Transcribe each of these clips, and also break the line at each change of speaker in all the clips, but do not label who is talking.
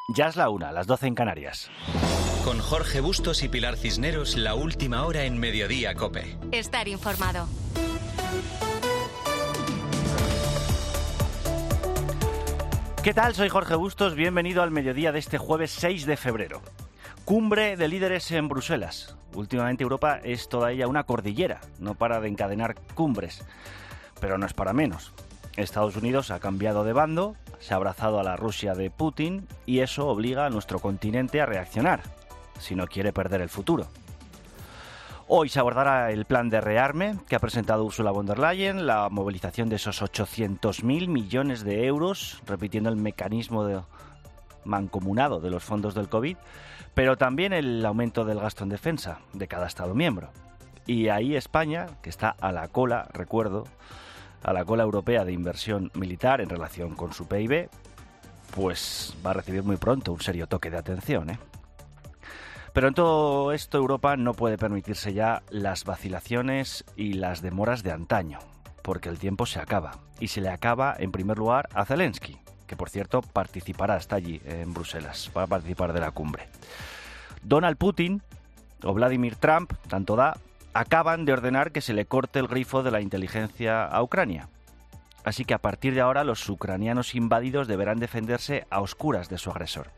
Ya es la 1, las 12 en Canarias.
Con Jorge Bustos y Pilar Cisneros, la última hora en Mediodía COPE.
Estar informado.
¿Qué tal? Soy Jorge Bustos, bienvenido al mediodía de este jueves 6 de febrero. Cumbre de líderes en Bruselas. Últimamente Europa es toda ella una cordillera, no para de encadenar cumbres, pero no es para menos. Estados Unidos ha cambiado de bando, se ha abrazado a la Rusia de Putin y eso obliga a nuestro continente a reaccionar, si no quiere perder el futuro. Hoy se abordará el plan de rearme que ha presentado Ursula von der Leyen, la movilización de esos 800.000 millones de euros, repitiendo el mecanismo mancomunado de los fondos del COVID, pero también el aumento del gasto en defensa de cada Estado miembro. Y ahí España, que está a la cola, recuerdo, a la cola europea de inversión militar en relación con su PIB, pues va a recibir muy pronto un serio toque de atención, ¿eh? Pero en todo esto Europa no puede permitirse ya las vacilaciones y las demoras de antaño, porque el tiempo se acaba. Y se le acaba, en primer lugar, a Zelensky, que por cierto participará, está allí en Bruselas, va a participar de la cumbre. Donald Putin o Vladimir Trump, tanto da, acaban de ordenar que se le corte el grifo de la inteligencia a Ucrania. Así que a partir de ahora los ucranianos invadidos deberán defenderse a oscuras de su agresor.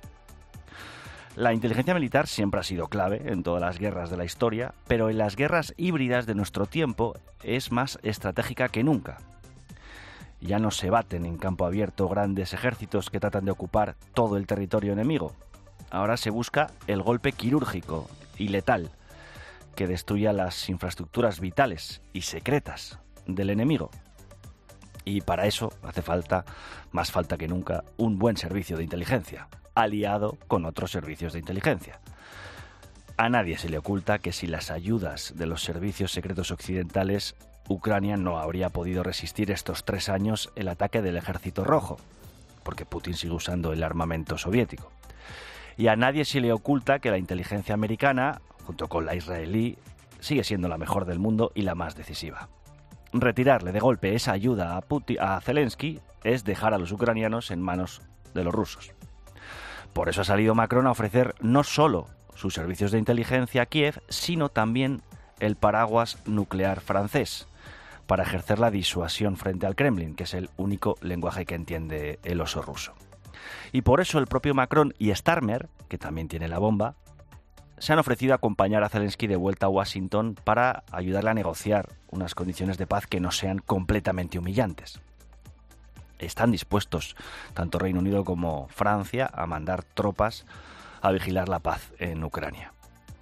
La inteligencia militar siempre ha sido clave en todas las guerras de la historia, pero en las guerras híbridas de nuestro tiempo es más estratégica que nunca. Ya no se baten en campo abierto grandes ejércitos que tratan de ocupar todo el territorio enemigo. Ahora se busca el golpe quirúrgico y letal que destruya las infraestructuras vitales y secretas del enemigo. Y para eso hace falta, más falta que nunca, un buen servicio de inteligencia, aliado con otros servicios de inteligencia. A nadie se le oculta que sin las ayudas de los servicios secretos occidentales, Ucrania no habría podido resistir estos 3 años el ataque del Ejército Rojo, porque Putin sigue usando el armamento soviético. Y a nadie se le oculta que la inteligencia americana, junto con la israelí, sigue siendo la mejor del mundo y la más decisiva. Retirarle de golpe esa ayuda a Zelensky es dejar a los ucranianos en manos de los rusos. Por eso ha salido Macron a ofrecer no solo sus servicios de inteligencia a Kiev, sino también el paraguas nuclear francés, para ejercer la disuasión frente al Kremlin, que es el único lenguaje que entiende el oso ruso. Y por eso el propio Macron y Starmer, que también tiene la bomba, se han ofrecido a acompañar a Zelensky de vuelta a Washington para ayudarle a negociar unas condiciones de paz que no sean completamente humillantes. Están dispuestos, tanto Reino Unido como Francia, a mandar tropas a vigilar la paz en Ucrania.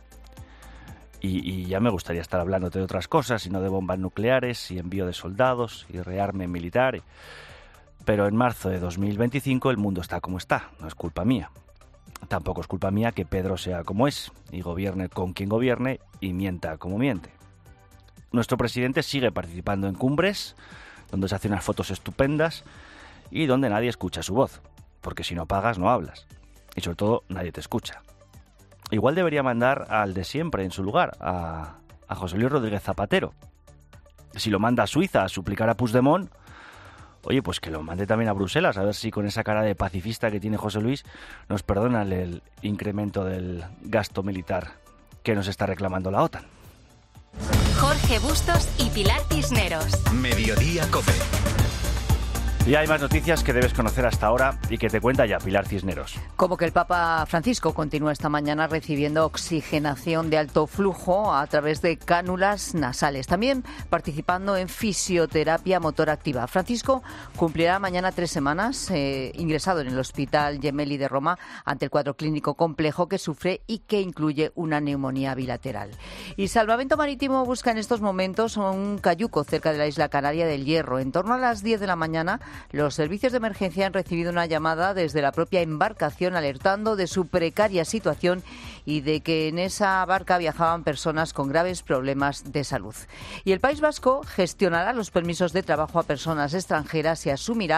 Y ya me gustaría estar hablando de otras cosas, y no de bombas nucleares, y envío de soldados, y rearme militar. Pero en marzo de 2025 el mundo está como está, no es culpa mía. Tampoco es culpa mía que Pedro sea como es, y gobierne con quien gobierne, y mienta como miente. Nuestro presidente sigue participando en cumbres, donde se hacen unas fotos estupendas y donde nadie escucha su voz, porque si no pagas no hablas, y sobre todo nadie te escucha. Igual debería mandar al de siempre en su lugar, a José Luis Rodríguez Zapatero. Si lo manda a Suiza a suplicar a Puigdemont, oye, pues que lo mande también a Bruselas, a ver si con esa cara de pacifista que tiene José Luis nos perdonan el incremento del gasto militar que nos está reclamando la OTAN.
Jorge Bustos y Pilar Cisneros.
Mediodía COPE.
Y hay más noticias que debes conocer hasta ahora y que te cuenta ya Pilar Cisneros.
Como que el Papa Francisco continúa esta mañana recibiendo oxigenación de alto flujo a través de cánulas nasales. También participando en fisioterapia motora activa. Francisco cumplirá mañana 3 semanas ingresado en el Hospital Gemelli de Roma ante el cuadro clínico complejo que sufre y que incluye una neumonía bilateral. Y Salvamento Marítimo busca en estos momentos un cayuco cerca de la isla canaria del Hierro. En torno a las 10 de la mañana, los servicios de emergencia han recibido una llamada desde la propia embarcación alertando de su precaria situación y de que en esa barca viajaban personas con graves problemas de salud. Y el País Vasco gestionará los permisos de trabajo a personas extranjeras y asumirá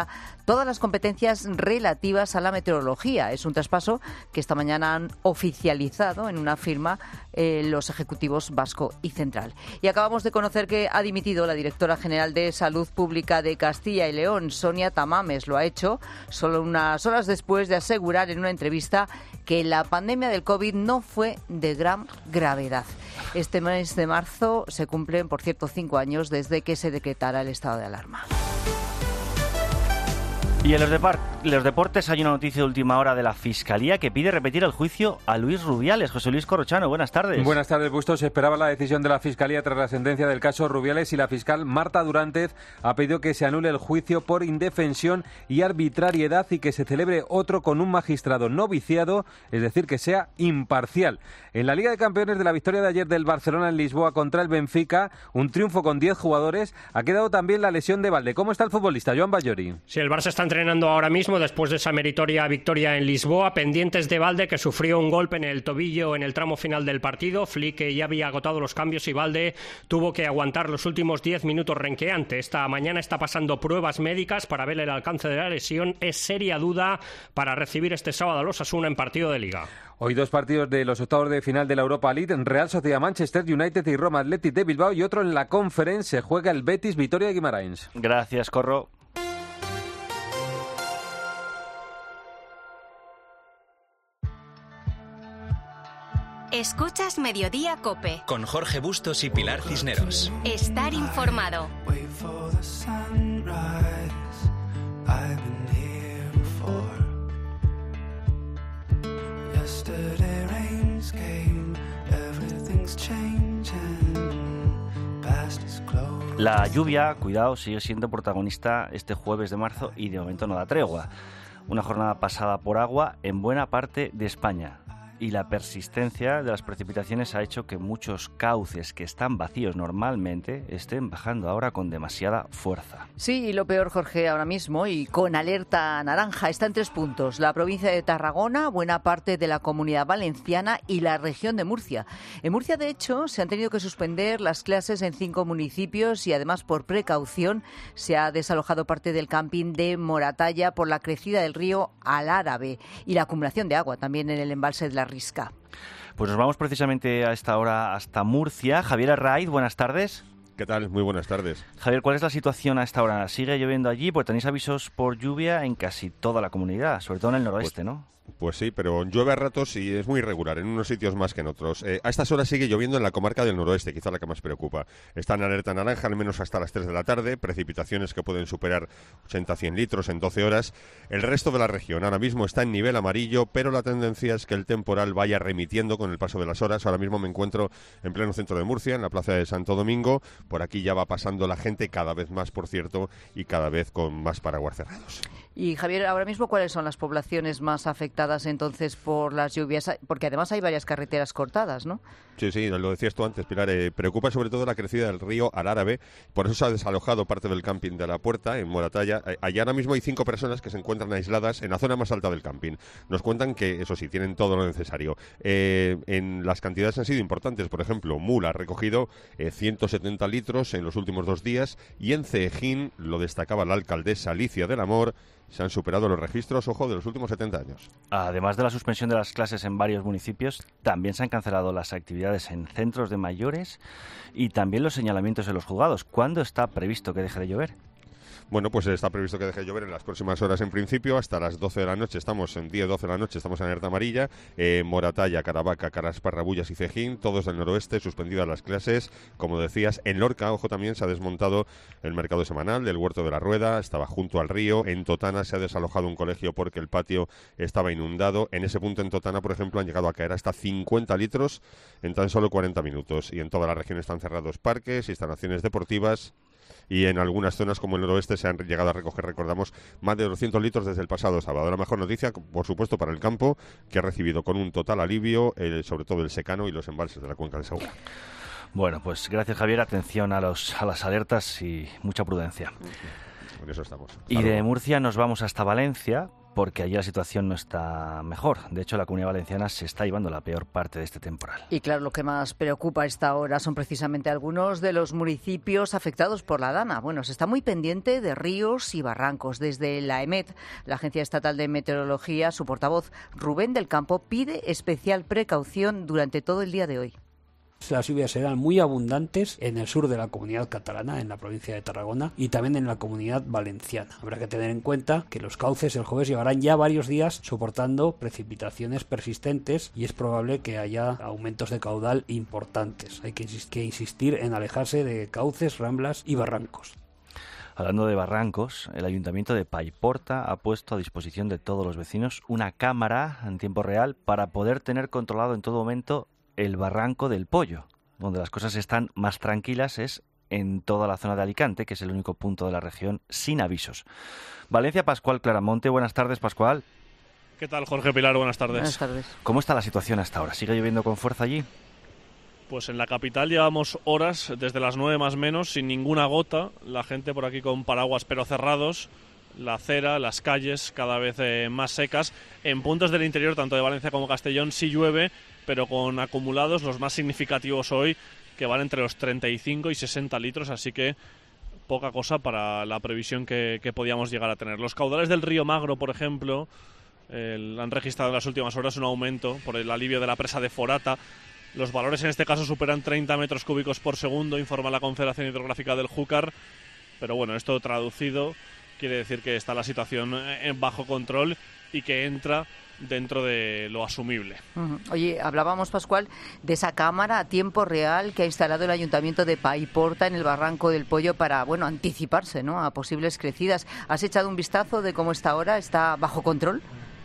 todas las competencias relativas a la meteorología. Es un traspaso que esta mañana han oficializado en una firma los ejecutivos vasco y central. Y acabamos de conocer que ha dimitido la directora general de Salud Pública de Castilla y León, Sonia Tamames. Lo ha hecho solo unas horas después de asegurar en una entrevista que la pandemia del COVID no fue de gran gravedad. Este mes de marzo se cumplen, por cierto, 5 años desde que se decretara el estado de alarma.
Y en los deportes hay una noticia de última hora de la Fiscalía que pide repetir el juicio a Luis Rubiales. José Luis Corrochano, buenas tardes.
Buenas tardes, Bustos. Se esperaba la decisión de la Fiscalía tras la sentencia del caso Rubiales y la fiscal Marta Durantez ha pedido que se anule el juicio por indefensión y arbitrariedad y que se celebre otro con un magistrado no viciado, es decir, que sea imparcial. En la Liga de Campeones, de la victoria de ayer del Barcelona en Lisboa contra el Benfica, un triunfo con 10 jugadores, ha quedado también la lesión de Valde. ¿Cómo está el futbolista, Joan Ballori?
Sí, el Barça está entrenando ahora mismo después de esa meritoria victoria en Lisboa, pendientes de Valde, que sufrió un golpe en el tobillo en el tramo final del partido. Flick ya había agotado los cambios y Valde tuvo que aguantar los últimos 10 minutos renqueante. Esta mañana está pasando pruebas médicas para ver el alcance de la lesión. Es seria duda para recibir este sábado a los Osasuna en partido de Liga.
Hoy 2 partidos de los octavos de final de la Europa League, Real Sociedad Manchester United y Roma Athletic de Bilbao, y otro en la Conference. Se juega el Betis Vitoria Guimarães.
Gracias, Corro.
Escuchas Mediodía COPE.
Con Jorge Bustos y Pilar Cisneros.
Estar informado.
La lluvia, cuidado, sigue siendo protagonista este jueves de marzo y de momento no da tregua. Una jornada pasada por agua en buena parte de España. Y la persistencia de las precipitaciones ha hecho que muchos cauces que están vacíos normalmente estén bajando ahora con demasiada fuerza.
Sí, y lo peor, Jorge, ahora mismo, y con alerta naranja, está en 3 puntos. La provincia de Tarragona, buena parte de la Comunidad Valenciana y la región de Murcia. En Murcia, de hecho, se han tenido que suspender las clases en 5 municipios y, además, por precaución, se ha desalojado parte del camping de Moratalla por la crecida del río Alárabe y la acumulación de agua también en el embalse de la Risca.
Pues nos vamos precisamente a esta hora hasta Murcia. Javier Arraiz, buenas tardes.
¿Qué tal? Muy buenas tardes.
Javier, ¿cuál es la situación a esta hora? ¿Sigue lloviendo allí? Pues tenéis avisos por lluvia en casi toda la comunidad, sobre todo en el noroeste, ¿no?
Pues sí, pero llueve a ratos y es muy irregular, en unos sitios más que en otros. A estas horas sigue lloviendo en la comarca del noroeste, quizá la que más preocupa. Está en alerta naranja, al menos hasta las 3 de la tarde, precipitaciones que pueden superar 80-100 litros en 12 horas. El resto de la región ahora mismo está en nivel amarillo, pero la tendencia es que el temporal vaya remitiendo con el paso de las horas. Ahora mismo me encuentro en pleno centro de Murcia, en la plaza de Santo Domingo. Por aquí ya va pasando la gente, cada vez más, por cierto, y cada vez con más paraguas cerrados.
Y Javier, ahora mismo, ¿cuáles son las poblaciones más afectadas entonces por las lluvias? Porque además hay varias carreteras cortadas, ¿no?
Sí, lo decías tú antes, Pilar. Preocupa sobre todo la crecida del río Alárabe. Por eso se ha desalojado parte del camping de La Puerta, en Moratalla. Allá ahora mismo hay 5 personas que se encuentran aisladas en la zona más alta del camping. Nos cuentan que, eso sí, tienen todo lo necesario. En las cantidades han sido importantes. Por ejemplo, Mula ha recogido 170 litros en los últimos 2 días. Y en Ceejín, lo destacaba la alcaldesa Alicia del Amor, se han superado los registros, ojo, de los últimos 70 años.
Además de la suspensión de las clases en varios municipios, también se han cancelado las actividades en centros de mayores y también los señalamientos en los juzgados. ¿Cuándo está previsto que deje de llover?
Bueno, pues está previsto que deje de llover en las próximas horas en principio, hasta las 12 de la noche, estamos en 10-12 de la noche, estamos en alerta amarilla, Moratalla, Caravaca, Calasparra, Bullas y Ceejín, todos del noroeste, suspendidas las clases, como decías, en Lorca, ojo, también se ha desmontado el mercado semanal del Huerto de la Rueda, estaba junto al río, en Totana se ha desalojado un colegio porque el patio estaba inundado, en ese punto en Totana, por ejemplo, han llegado a caer hasta 50 litros en tan solo 40 minutos, y en toda la región están cerrados parques, instalaciones deportivas, y en algunas zonas como el noroeste se han llegado a recoger, recordamos, más de 200 litros desde el pasado sábado. La mejor noticia, por supuesto, para el campo, que ha recibido con un total alivio, sobre todo el secano y los embalses de la cuenca del Segura.
Bueno, pues gracias, Javier. Atención a las alertas y mucha prudencia.
Con eso estamos.
Y de Murcia nos vamos hasta Valencia, porque allí la situación no está mejor. De hecho, la Comunidad Valenciana se está llevando la peor parte de este temporal.
Y claro, lo que más preocupa a esta hora son precisamente algunos de los municipios afectados por la Dana. Bueno, se está muy pendiente de ríos y barrancos. Desde la EMET, la Agencia Estatal de Meteorología, su portavoz Rubén del Campo pide especial precaución durante todo el día de hoy.
Las lluvias serán muy abundantes en el sur de la Comunidad Catalana, en la provincia de Tarragona, y también en la Comunidad Valenciana. Habrá que tener en cuenta que los cauces el jueves llevarán ya varios días soportando precipitaciones persistentes y es probable que haya aumentos de caudal importantes. Hay que insistir en alejarse de cauces, ramblas y barrancos.
Hablando de barrancos, el Ayuntamiento de Paiporta ha puesto a disposición de todos los vecinos una cámara en tiempo real para poder tener controlado en todo momento el barranco del Pollo. Donde las cosas están más tranquilas es en toda la zona de Alicante, que es el único punto de la región sin avisos. Valencia, Pascual Claramonte. Buenas tardes, Pascual.
¿Qué tal, Jorge Pilar? Buenas tardes.
Buenas tardes.
¿Cómo está la situación hasta ahora? ¿Sigue lloviendo con fuerza allí?
Pues en la capital llevamos horas, desde las 9 más menos, sin ninguna gota. La gente por aquí con paraguas pero cerrados. La acera, las calles cada vez más secas. En puntos del interior, tanto de Valencia como Castellón, sí llueve, pero con acumulados los más significativos hoy, que van entre los 35 y 60 litros, así que poca cosa para la previsión que podíamos llegar a tener. Los caudales del río Magro, por ejemplo, han registrado en las últimas horas un aumento por el alivio de la presa de Forata. Los valores en este caso superan 30 metros cúbicos por segundo, informa la Confederación Hidrográfica del Júcar, pero bueno, esto traducido quiere decir que está la situación en bajo control y que entra dentro de lo asumible.
Oye, hablábamos, Pascual, de esa cámara a tiempo real que ha instalado el Ayuntamiento de Paiporta en el Barranco del Pollo para, bueno, anticiparse, ¿no?, a posibles crecidas. ¿Has echado un vistazo de cómo está ahora? ¿Está bajo control?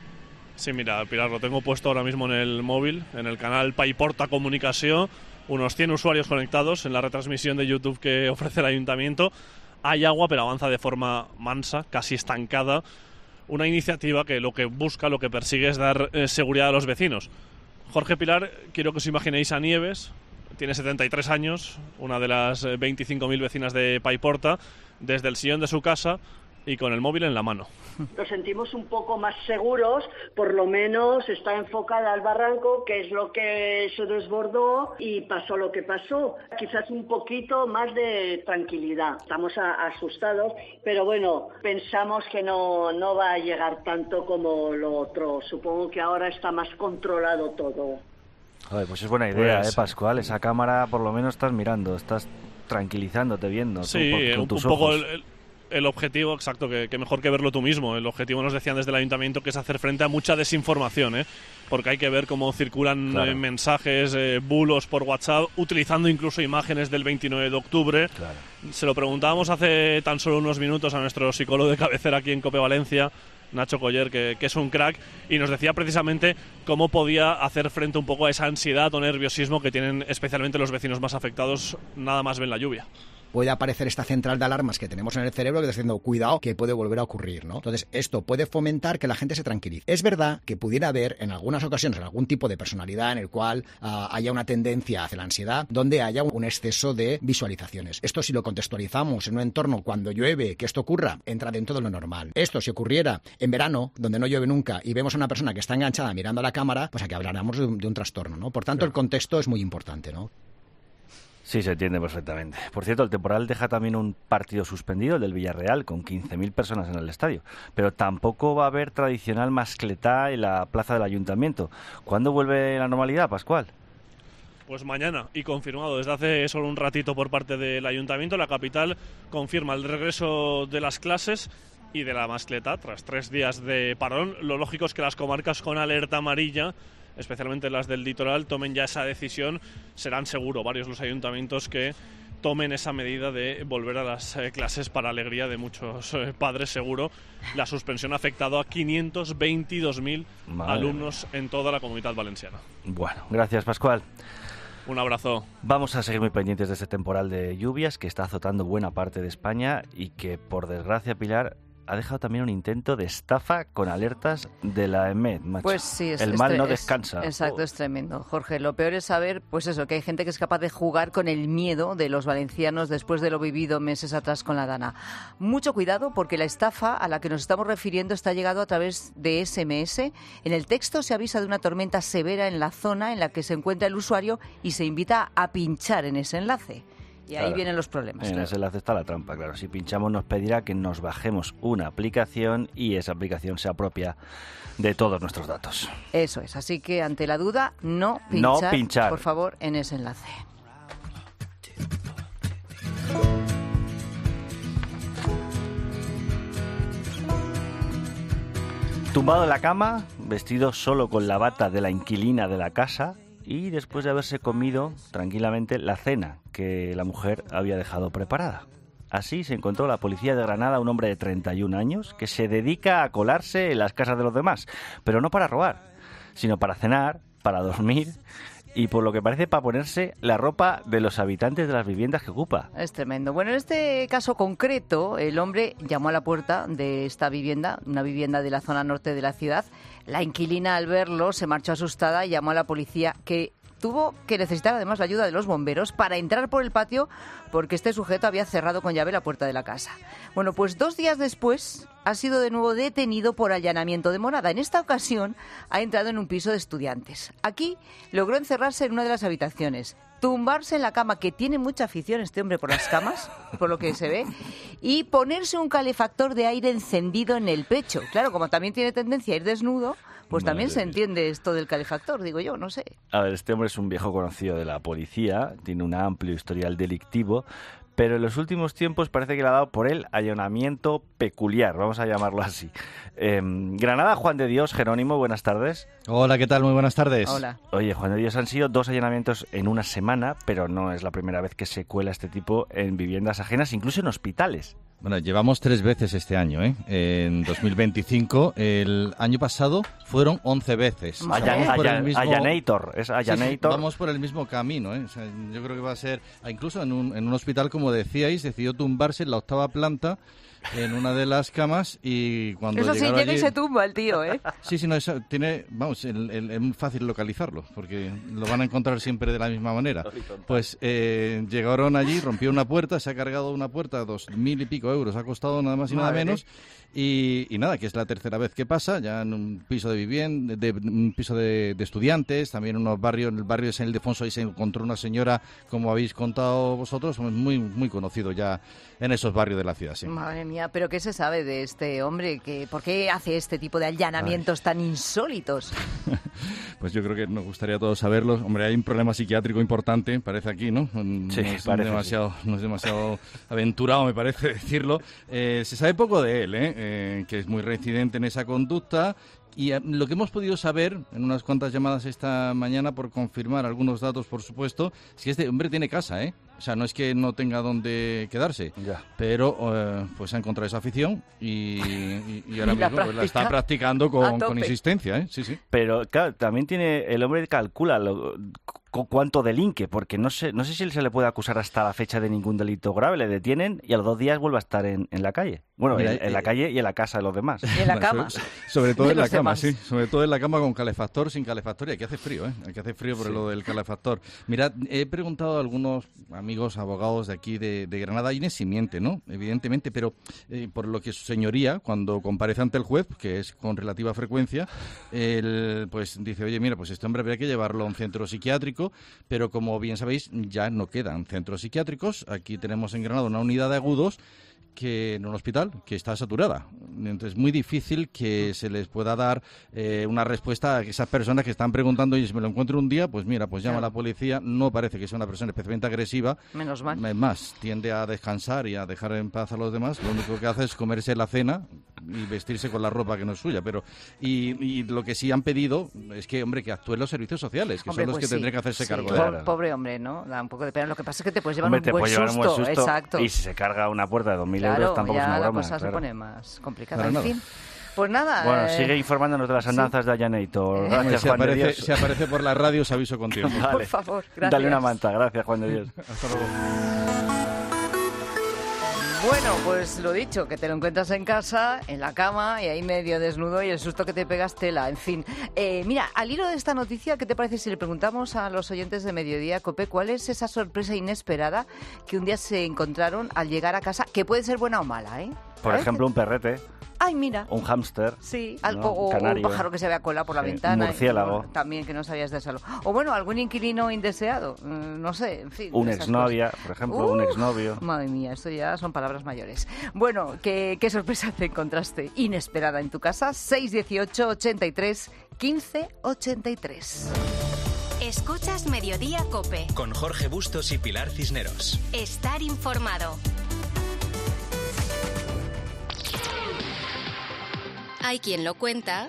Sí, mira, Pilar, lo tengo puesto ahora mismo en el móvil, en el canal Paiporta Comunicación, unos 100 usuarios conectados en la retransmisión de YouTube que ofrece el Ayuntamiento. Hay agua, pero avanza de forma mansa, casi estancada. Una iniciativa que lo que busca, lo que persigue es dar seguridad a los vecinos. Jorge Pilar, quiero que os imaginéis a Nieves, tiene 73 años, una de las 25.000 vecinas de Paiporta, desde el sillón de su casa y con el móvil en la mano.
Nos sentimos un poco más seguros, por lo menos está enfocada al barranco, que es lo que se desbordó y pasó lo que pasó. Quizás un poquito más de tranquilidad. Estamos asustados, pero bueno, pensamos que no va a llegar tanto como lo otro. Supongo que ahora está más controlado todo.
Joder, pues es buena idea, Pascual. Esa cámara por lo menos estás mirando, estás tranquilizándote, viendo.
Sí,
con tus
un poco
ojos.
El objetivo, exacto, que mejor que verlo tú mismo. El objetivo, nos decían desde el Ayuntamiento, que es hacer frente a mucha desinformación, porque hay que ver cómo circulan mensajes, bulos por WhatsApp, utilizando incluso imágenes del 29 de octubre. Claro. Se lo preguntábamos hace tan solo unos minutos a nuestro psicólogo de cabecera aquí en COPE Valencia, Nacho Coller, que es un crack, y nos decía precisamente cómo podía hacer frente un poco a esa ansiedad o nerviosismo que tienen especialmente los vecinos más afectados nada más ven la lluvia.
Puede aparecer esta central de alarmas que tenemos en el cerebro que está diciendo, cuidado, que puede volver a ocurrir, ¿no? Entonces, esto puede fomentar que la gente se tranquilice. Es verdad que pudiera haber, en algunas ocasiones, algún tipo de personalidad en el cual haya una tendencia hacia la ansiedad, donde haya un exceso de visualizaciones. Esto, si lo contextualizamos en un entorno cuando llueve, que esto ocurra, entra dentro de lo normal. Esto, si ocurriera en verano, donde no llueve nunca, y vemos a una persona que está enganchada mirando a la cámara, pues aquí hablaremos de un trastorno, ¿no? Por tanto, el contexto es muy importante, ¿no?
Sí, se entiende perfectamente. Por cierto, el temporal deja también un partido suspendido, el del Villarreal, con 15.000 personas en el estadio. Pero tampoco va a haber tradicional mascletá en la plaza del Ayuntamiento. ¿Cuándo vuelve la normalidad, Pascual?
Pues mañana, y confirmado desde hace solo un ratito por parte del Ayuntamiento. La capital confirma el regreso de las clases y de la mascletá tras 3 días de parón. Lo lógico es que las comarcas con alerta amarilla, especialmente las del litoral, tomen ya esa decisión. Serán seguro varios los ayuntamientos que tomen esa medida de volver a las clases, para alegría de muchos padres, seguro. La suspensión ha afectado a 522.000 alumnos en toda la Comunidad Valenciana.
Bueno, gracias, Pascual.
Un abrazo.
Vamos a seguir muy pendientes de este temporal de lluvias que está azotando buena parte de España y que, por desgracia, Pilar, ha dejado también un intento de estafa con alertas de la EMET, macho.
Pues sí,
el mal no descansa.
Exacto, es tremendo. Jorge, lo peor es saber, pues eso, que hay gente que es capaz de jugar con el miedo de los valencianos después de lo vivido meses atrás con la Dana. Mucho cuidado, porque la estafa a la que nos estamos refiriendo está llegado a través de SMS. En el texto se avisa de una tormenta severa en la zona en la que se encuentra el usuario y se invita a pinchar en ese enlace. Y ahí vienen los problemas.
En ese enlace está la trampa, claro. Si pinchamos nos pedirá que nos bajemos una aplicación y esa aplicación se apropia de todos nuestros datos.
Eso es. Así que ante la duda, no pinchar, por favor, en ese enlace.
Tumbado en la cama, vestido solo con la bata de la inquilina de la casa, y después de haberse comido tranquilamente la cena que la mujer había dejado preparada. Así se encontró la policía de Granada un hombre de 31 años que se dedica a colarse en las casas de los demás, pero no para robar, sino para cenar, para dormir y por lo que parece para ponerse la ropa de los habitantes de las viviendas que ocupa.
Es tremendo. Bueno, en este caso concreto, el hombre llamó a la puerta de esta vivienda, una vivienda de la zona norte de la ciudad. La inquilina, al verlo, se marchó asustada y llamó a la policía, que tuvo que necesitar además la ayuda de los bomberos para entrar por el patio porque este sujeto había cerrado con llave la puerta de la casa. Bueno, pues 2 días después ha sido de nuevo detenido por allanamiento de morada. En esta ocasión ha entrado en un piso de estudiantes. Aquí logró encerrarse en una de las habitaciones, tumbarse en la cama, que tiene mucha afición este hombre por las camas, por lo que se ve, y ponerse un calefactor de aire encendido en el pecho. Claro, como también tiene tendencia a ir desnudo, pues también se entiende esto del calefactor, digo yo, no sé.
A ver, este hombre es un viejo conocido de la policía, tiene un amplio historial delictivo, pero en los últimos tiempos parece que le ha dado por él allanamiento peculiar, vamos a llamarlo así. Granada, Juan de Dios, Jerónimo, buenas tardes.
Hola, ¿qué tal? Muy buenas tardes.
Hola.
Oye, Juan de Dios, han sido 2 allanamientos en una semana, pero no es la primera vez que se cuela este tipo en viviendas ajenas, incluso en hospitales.
Bueno, llevamos 3 veces este año, ¿eh? En 2025, el año pasado fueron 11 veces.
Allanator, es Allanator.
Sí, vamos por el mismo camino, ¿eh? O sea, yo creo que va a ser, incluso en un hospital, como decíais, decidió tumbarse en la 8ª planta en una de las camas y cuando
eso sí, llega
allí,
y se tumba el tío, ¿eh?
Sí, no, eso tiene, vamos, es muy fácil localizarlo, porque lo van a encontrar siempre de la misma manera. Pues llegaron allí, rompió una puerta, se ha cargado una puerta, 2.000 y pico euros, ha costado nada más y nada menos. Y nada, que es la tercera vez que pasa, ya en un piso de vivienda, un piso de estudiantes, también en unos barrios, en el barrio de San Ildefonso, ahí se encontró una señora, como habéis contado vosotros, muy, muy conocido ya en esos barrios de la ciudad, sí.
Madre mía, ¿pero qué se sabe de este hombre? ¿Por qué hace este tipo de allanamientos tan insólitos?
Pues yo creo que nos gustaría a todos saberlo. Hombre, hay un problema psiquiátrico importante, parece aquí, ¿no?
Sí,
no es demasiado aventurado, me parece decirlo. Se sabe poco de él, que es muy reincidente en esa conducta. Y lo que hemos podido saber en unas cuantas llamadas esta mañana, por confirmar algunos datos, por supuesto, es que este hombre tiene casa, ¿eh? O sea, no es que no tenga dónde quedarse, pero pues ha encontrado esa afición y ahora mismo pues, la está practicando con insistencia, ¿eh? Sí, sí.
Pero claro, también el hombre calcula cuánto delinque, porque no sé si se le puede acusar hasta la fecha de ningún delito grave. Le detienen y a los 2 días vuelve a estar en la calle. Bueno, mira, en la calle y en la casa de los demás.
Y en la cama.
Sobre todo en la cama, sí. Sobre todo en la cama con calefactor, sin calefactor. Y aquí hace frío, ¿eh? Aquí hace frío por lo del calefactor. Mirad, he preguntado a algunos amigos abogados de aquí de Granada. Hay una simiente, ¿no? Evidentemente, pero por lo que su señoría, cuando comparece ante el juez, que es con relativa frecuencia, él pues dice, oye, mira, pues este hombre habría que llevarlo a un centro psiquiátrico, pero como bien sabéis, ya no quedan centros psiquiátricos. Aquí tenemos en Granada una unidad de agudos que en un hospital que está saturada. Entonces es muy difícil que se les pueda dar una respuesta a esas personas que están preguntando, y si me lo encuentro un día, pues mira, pues llama a la policía. No parece que sea una persona especialmente agresiva.
Menos mal.
Es más, tiende a descansar y a dejar en paz a los demás. Lo único que hace es comerse la cena y vestirse con la ropa que no es suya. Pero y lo que sí han pedido es que, hombre, que actúen los servicios sociales, que son los que tendrán que hacerse cargo de él.
Pobre hombre, ¿no? Da un poco de pena. Lo que pasa es que te puedes llevar un buen susto. Exacto.
Y si se carga una puerta de 2.000
euros,
tampoco es una broma.
La cosa se pone más complicada. En fin, pues nada.
Bueno, sigue informándonos de las andanzas de Allanator. Gracias, Juan de Dios.
Si aparece por la radio, os aviso con tiempo.
Vale.
Por favor, gracias.
Dale una manta. Gracias, Juan de Dios.
Hasta luego.
Bueno, pues lo dicho, que te lo encuentras en casa, en la cama, y ahí medio desnudo, y el susto que te pegas tela, en fin. Mira, al hilo de esta noticia, ¿qué te parece si le preguntamos a los oyentes de Mediodía Cope cuál es esa sorpresa inesperada que un día se encontraron al llegar a casa, que puede ser buena o mala, ¿eh?
Por ejemplo, un perrete.
Ay, mira.
Un hámster.
Sí,
¿no?
o un pájaro que se vea cola por la ventana.
Un murciélago.
También, que no sabías de eso. O bueno, algún inquilino indeseado. No sé, en fin.
Una exnovia, por ejemplo, un exnovio.
Madre mía, esto ya son palabras mayores. Bueno, ¿qué sorpresa te encontraste inesperada en tu casa? 618 83 15 83.
Escuchas Mediodía Cope.
Con Jorge Bustos y Pilar Cisneros.
Estar informado. Hay quien lo cuenta.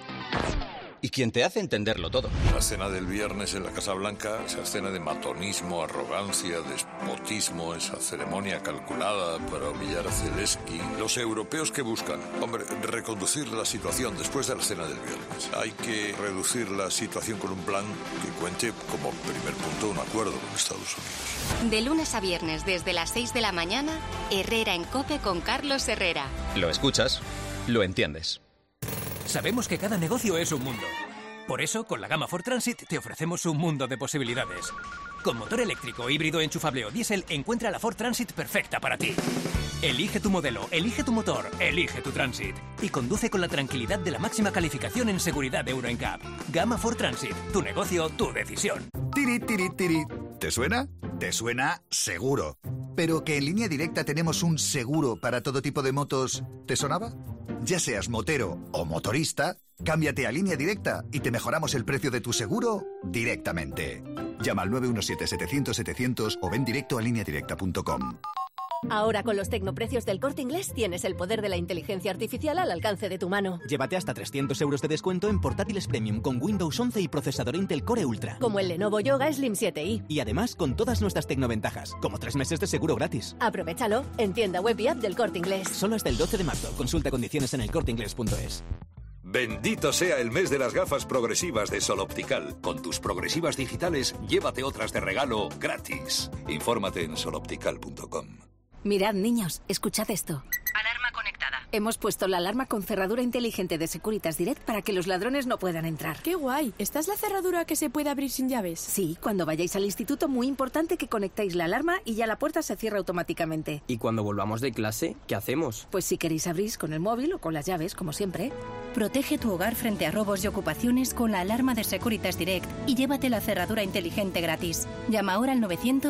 Y quien te hace entenderlo todo.
La cena del viernes en la Casa Blanca, esa escena de matonismo, arrogancia, despotismo, esa ceremonia calculada para humillar a Zelensky. Los europeos que buscan, hombre, reconducir la situación después de la cena del viernes. Hay que reducir la situación con un plan que cuente como primer punto un acuerdo con Estados Unidos.
De lunes a viernes desde las 6 de la mañana, Herrera en Cope con Carlos Herrera.
Lo escuchas, lo entiendes.
Sabemos que cada negocio es un mundo. Por eso, con la gama Ford Transit te ofrecemos un mundo de posibilidades. Con motor eléctrico, híbrido, enchufable o diésel, encuentra la Ford Transit perfecta para ti. Elige tu modelo, elige tu motor, elige tu Transit. Y conduce con la tranquilidad de la máxima calificación en seguridad de Euro NCAP. Gama Ford Transit. Tu negocio, tu decisión.
Tiri, tiri, tiri. ¿Te suena? Te suena seguro. Pero que en Línea Directa tenemos un seguro para todo tipo de motos, ¿te sonaba? Ya seas motero o motorista, cámbiate a Línea Directa y te mejoramos el precio de tu seguro directamente. Llama al 917-700-700 o ven directo a lineadirecta.com.
Ahora con los tecnoprecios del Corte Inglés tienes el poder de la inteligencia artificial al alcance de tu mano.
Llévate hasta 300 euros de descuento en portátiles premium con Windows 11 y procesador Intel Core Ultra.
Como el Lenovo Yoga Slim 7i.
Y además con todas nuestras tecnoventajas, como 3 meses de seguro gratis.
Aprovechalo en tienda web y app del Corte Inglés.
Solo hasta el 12 de marzo. Consulta condiciones en elcorteinglés.es.
Bendito sea el mes de las gafas progresivas de Sol Optical. Con tus progresivas digitales, llévate otras de regalo gratis. Infórmate en soloptical.com.
Mirad, niños, escuchad esto.
Alarma conectada.
Hemos puesto la alarma con cerradura inteligente de Securitas Direct para que los ladrones no puedan entrar.
¡Qué guay! ¿Esta es la cerradura que se puede abrir sin llaves?
Sí, cuando vayáis al instituto, muy importante que conectéis la alarma y ya la puerta se cierra automáticamente.
¿Y cuando volvamos de clase, qué hacemos?
Pues si queréis abrís con el móvil o con las llaves, como siempre.
Protege tu hogar frente a robos y ocupaciones con la alarma de Securitas Direct y llévate la cerradura inteligente gratis. Llama ahora al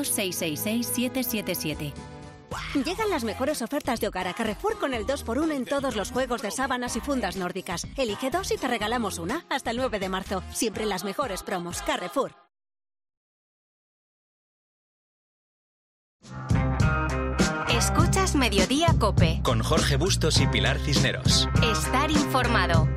900-666-777.
Llegan las mejores ofertas de hogar a Carrefour con el 2x1 en todos los juegos de sábanas y fundas nórdicas. Elige 2 y te regalamos una. Hasta el 9 de marzo. Siempre las mejores promos. Carrefour.
Escuchas Mediodía Cope.
Con Jorge Bustos y Pilar Cisneros.
Estar informado.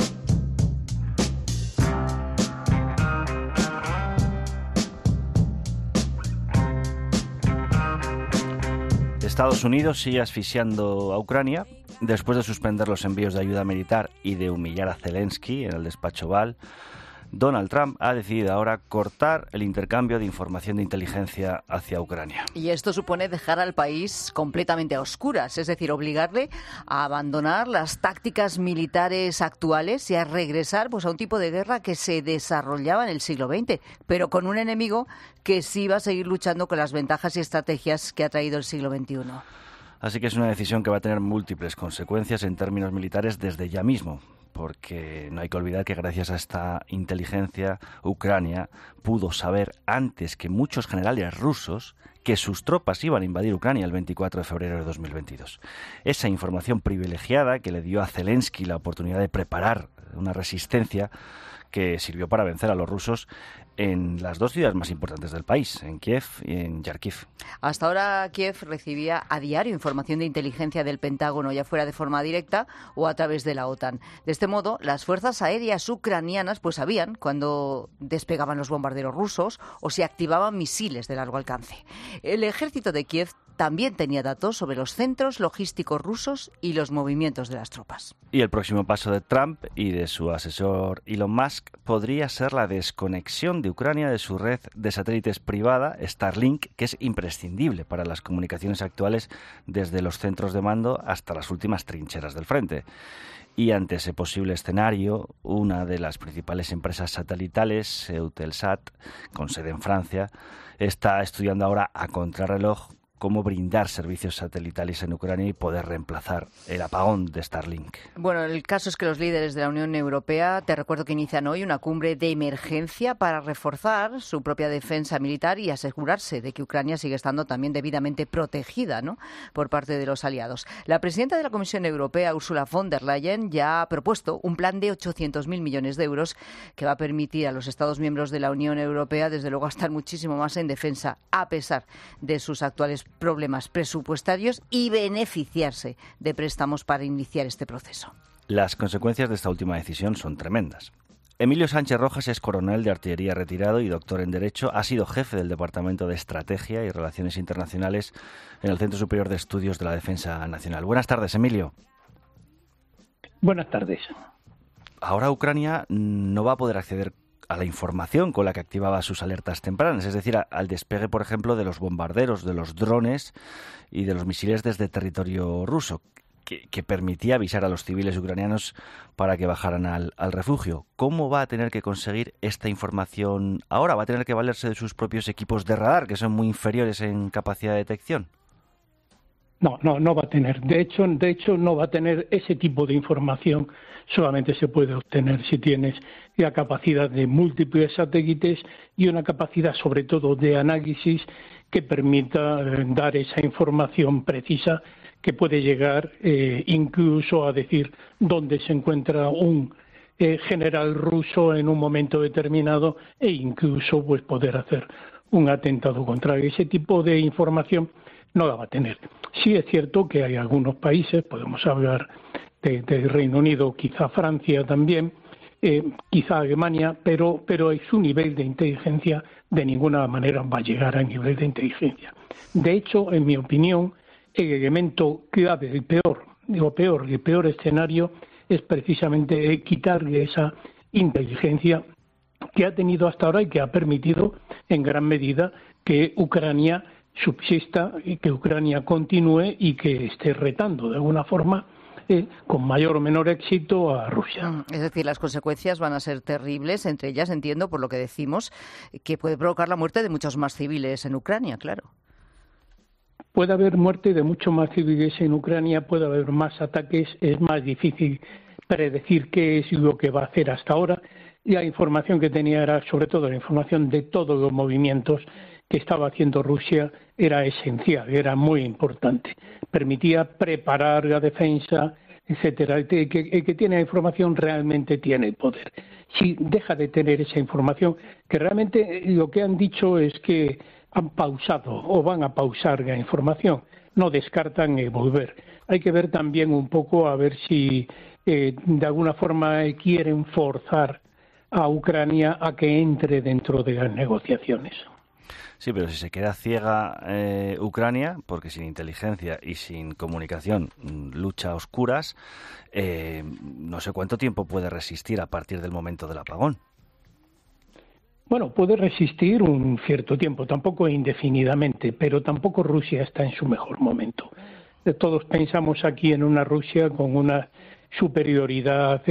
Estados Unidos sigue asfixiando a Ucrania. Después de suspender los envíos de ayuda militar y de humillar a Zelensky en el despacho Oval, Donald Trump ha decidido ahora cortar el intercambio de información de inteligencia hacia Ucrania.
Y esto supone dejar al país completamente a oscuras, es decir, obligarle a abandonar las tácticas militares actuales y a regresar pues, a un tipo de guerra que se desarrollaba en el siglo XX, pero con un enemigo que sí va a seguir luchando con las ventajas y estrategias que ha traído el siglo XXI.
Así que es una decisión que va a tener múltiples consecuencias en términos militares desde ya mismo, porque no hay que olvidar que gracias a esta inteligencia Ucrania pudo saber antes que muchos generales rusos que sus tropas iban a invadir Ucrania el 24 de febrero de 2022. Esa información privilegiada que le dio a Zelensky la oportunidad de preparar una resistencia que sirvió para vencer a los rusos en las dos ciudades más importantes del país, en Kiev y en Kharkiv.
Hasta ahora Kiev recibía a diario información de inteligencia del Pentágono, ya fuera de forma directa o a través de la OTAN. De este modo, las fuerzas aéreas ucranianas pues sabían cuando despegaban los bombarderos rusos o se activaban misiles de largo alcance. El ejército de Kiev también tenía datos sobre los centros logísticos rusos y los movimientos de las tropas.
Y el próximo paso de Trump y de su asesor Elon Musk Musk podría ser la desconexión de Ucrania de su red de satélites privada, Starlink, que es imprescindible para las comunicaciones actuales desde los centros de mando hasta las últimas trincheras del frente. Y ante ese posible escenario, una de las principales empresas satelitales, Eutelsat, con sede en Francia, está estudiando ahora a contrarreloj cómo brindar servicios satelitales en Ucrania y poder reemplazar el apagón de Starlink.
Bueno, el caso es que los líderes de la Unión Europea, te recuerdo que inician hoy una cumbre de emergencia para reforzar su propia defensa militar y asegurarse de que Ucrania sigue estando también debidamente protegida, ¿no?, por parte de los aliados. La presidenta de la Comisión Europea, Ursula von der Leyen, ya ha propuesto un plan de 800.000 millones de euros que va a permitir a los Estados miembros de la Unión Europea, desde luego, gastar muchísimo más en defensa, a pesar de sus actuales problemas presupuestarios, y beneficiarse de préstamos para iniciar este proceso.
Las consecuencias de esta última decisión son tremendas. Emilio Sánchez Rojas es coronel de artillería retirado y doctor en Derecho. Ha sido jefe del Departamento de Estrategia y Relaciones Internacionales en el Centro Superior de Estudios de la Defensa Nacional. Buenas tardes, Emilio.
Buenas tardes.
Ahora Ucrania no va a poder acceder a la información con la que activaba sus alertas tempranas, es decir, al despegue, por ejemplo, de los bombarderos, de los drones y de los misiles desde territorio ruso, que permitía avisar a los civiles ucranianos para que bajaran al refugio. ¿Cómo va a tener que conseguir esta información ahora? ¿Va a tener que valerse de sus propios equipos de radar, que son muy inferiores en capacidad de detección?
No va a tener. De hecho, no va a tener ese tipo de información. Solamente se puede obtener si tienes la capacidad de múltiples satélites y una capacidad, sobre todo, de análisis que permita dar esa información precisa, que puede llegar incluso a decir dónde se encuentra un general ruso en un momento determinado, e incluso pues poder hacer un atentado contra él. Ese tipo de información no la va a tener. Sí es cierto que hay algunos países, podemos hablar del Reino Unido, quizá Francia también, quizá Alemania, pero su nivel de inteligencia de ninguna manera va a llegar al nivel de inteligencia. De hecho, en mi opinión, el elemento clave, el peor escenario es precisamente quitarle esa inteligencia que ha tenido hasta ahora y que ha permitido en gran medida que Ucrania subsista y que Ucrania continúe y que esté retando de alguna forma con mayor o menor éxito a Rusia.
Es decir, las consecuencias van a ser terribles, entre ellas, entiendo, por lo que decimos, que puede provocar la muerte de muchos más civiles en Ucrania, claro.
Puede haber muerte de muchos más civiles en Ucrania, puede haber más ataques, es más difícil predecir qué es lo que va a hacer hasta ahora. Y la información que tenía era, sobre todo, la información de todos los movimientos que estaba haciendo Rusia, era esencial, era muy importante. Permitía preparar la defensa, etcétera. El que tiene la información realmente tiene el poder. Si deja de tener esa información, que realmente lo que han dicho es que han pausado o van a pausar la información, no descartan volver. Hay que ver también un poco a ver si de alguna forma quieren forzar a Ucrania a que entre dentro de las negociaciones.
Sí, pero si se queda ciega Ucrania, porque sin inteligencia y sin comunicación lucha a oscuras, no sé cuánto tiempo puede resistir a partir del momento del apagón.
Bueno, puede resistir un cierto tiempo, tampoco indefinidamente, pero tampoco Rusia está en su mejor momento. Todos pensamos aquí en una Rusia con una superioridad,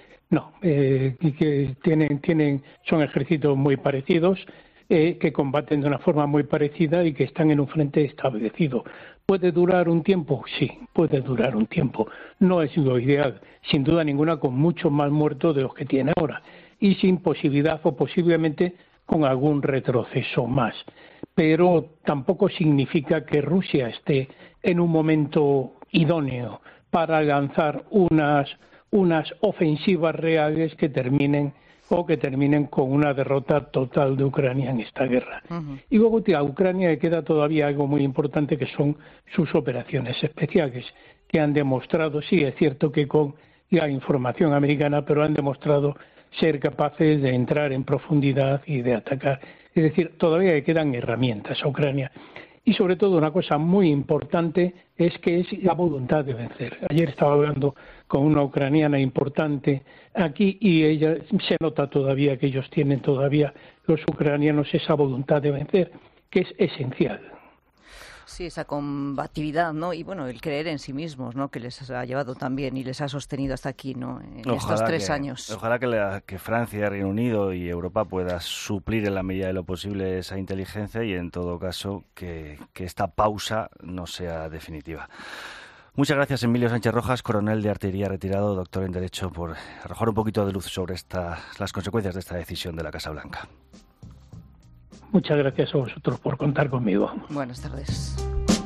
que son ejércitos muy parecidos, que combaten de una forma muy parecida y que están en un frente establecido. ¿Puede durar un tiempo? Sí, puede durar un tiempo. No es lo ideal, sin duda ninguna, con muchos más muertos de los que tiene ahora y sin posibilidad o posiblemente con algún retroceso más. Pero tampoco significa que Rusia esté en un momento idóneo para lanzar unas ofensivas reales que terminen con una derrota total de Ucrania en esta guerra. Uh-huh. Y luego a Ucrania le queda todavía algo muy importante, que son sus operaciones especiales, que han demostrado, sí, es cierto que con la información americana, pero han demostrado ser capaces de entrar en profundidad y de atacar. Es decir, todavía le quedan herramientas a Ucrania. Y sobre todo una cosa muy importante es que es la voluntad de vencer. Ayer estaba hablando con una ucraniana importante aquí, y ella se nota todavía que ellos tienen todavía, los ucranianos, esa voluntad de vencer, que es esencial.
Sí, esa combatividad, ¿no? Y bueno, el creer en sí mismos, ¿no? Que les ha llevado también y les ha sostenido hasta aquí, ¿no? En estos 3 años.
Ojalá que Francia, Reino Unido y Europa pueda suplir en la medida de lo posible esa inteligencia y, en todo caso, que esta pausa no sea definitiva. Muchas gracias, Emilio Sánchez Rojas, coronel de artillería retirado, doctor en Derecho, por arrojar un poquito de luz sobre las consecuencias de esta decisión de la Casa Blanca.
Muchas gracias a vosotros por contar conmigo.
Buenas tardes.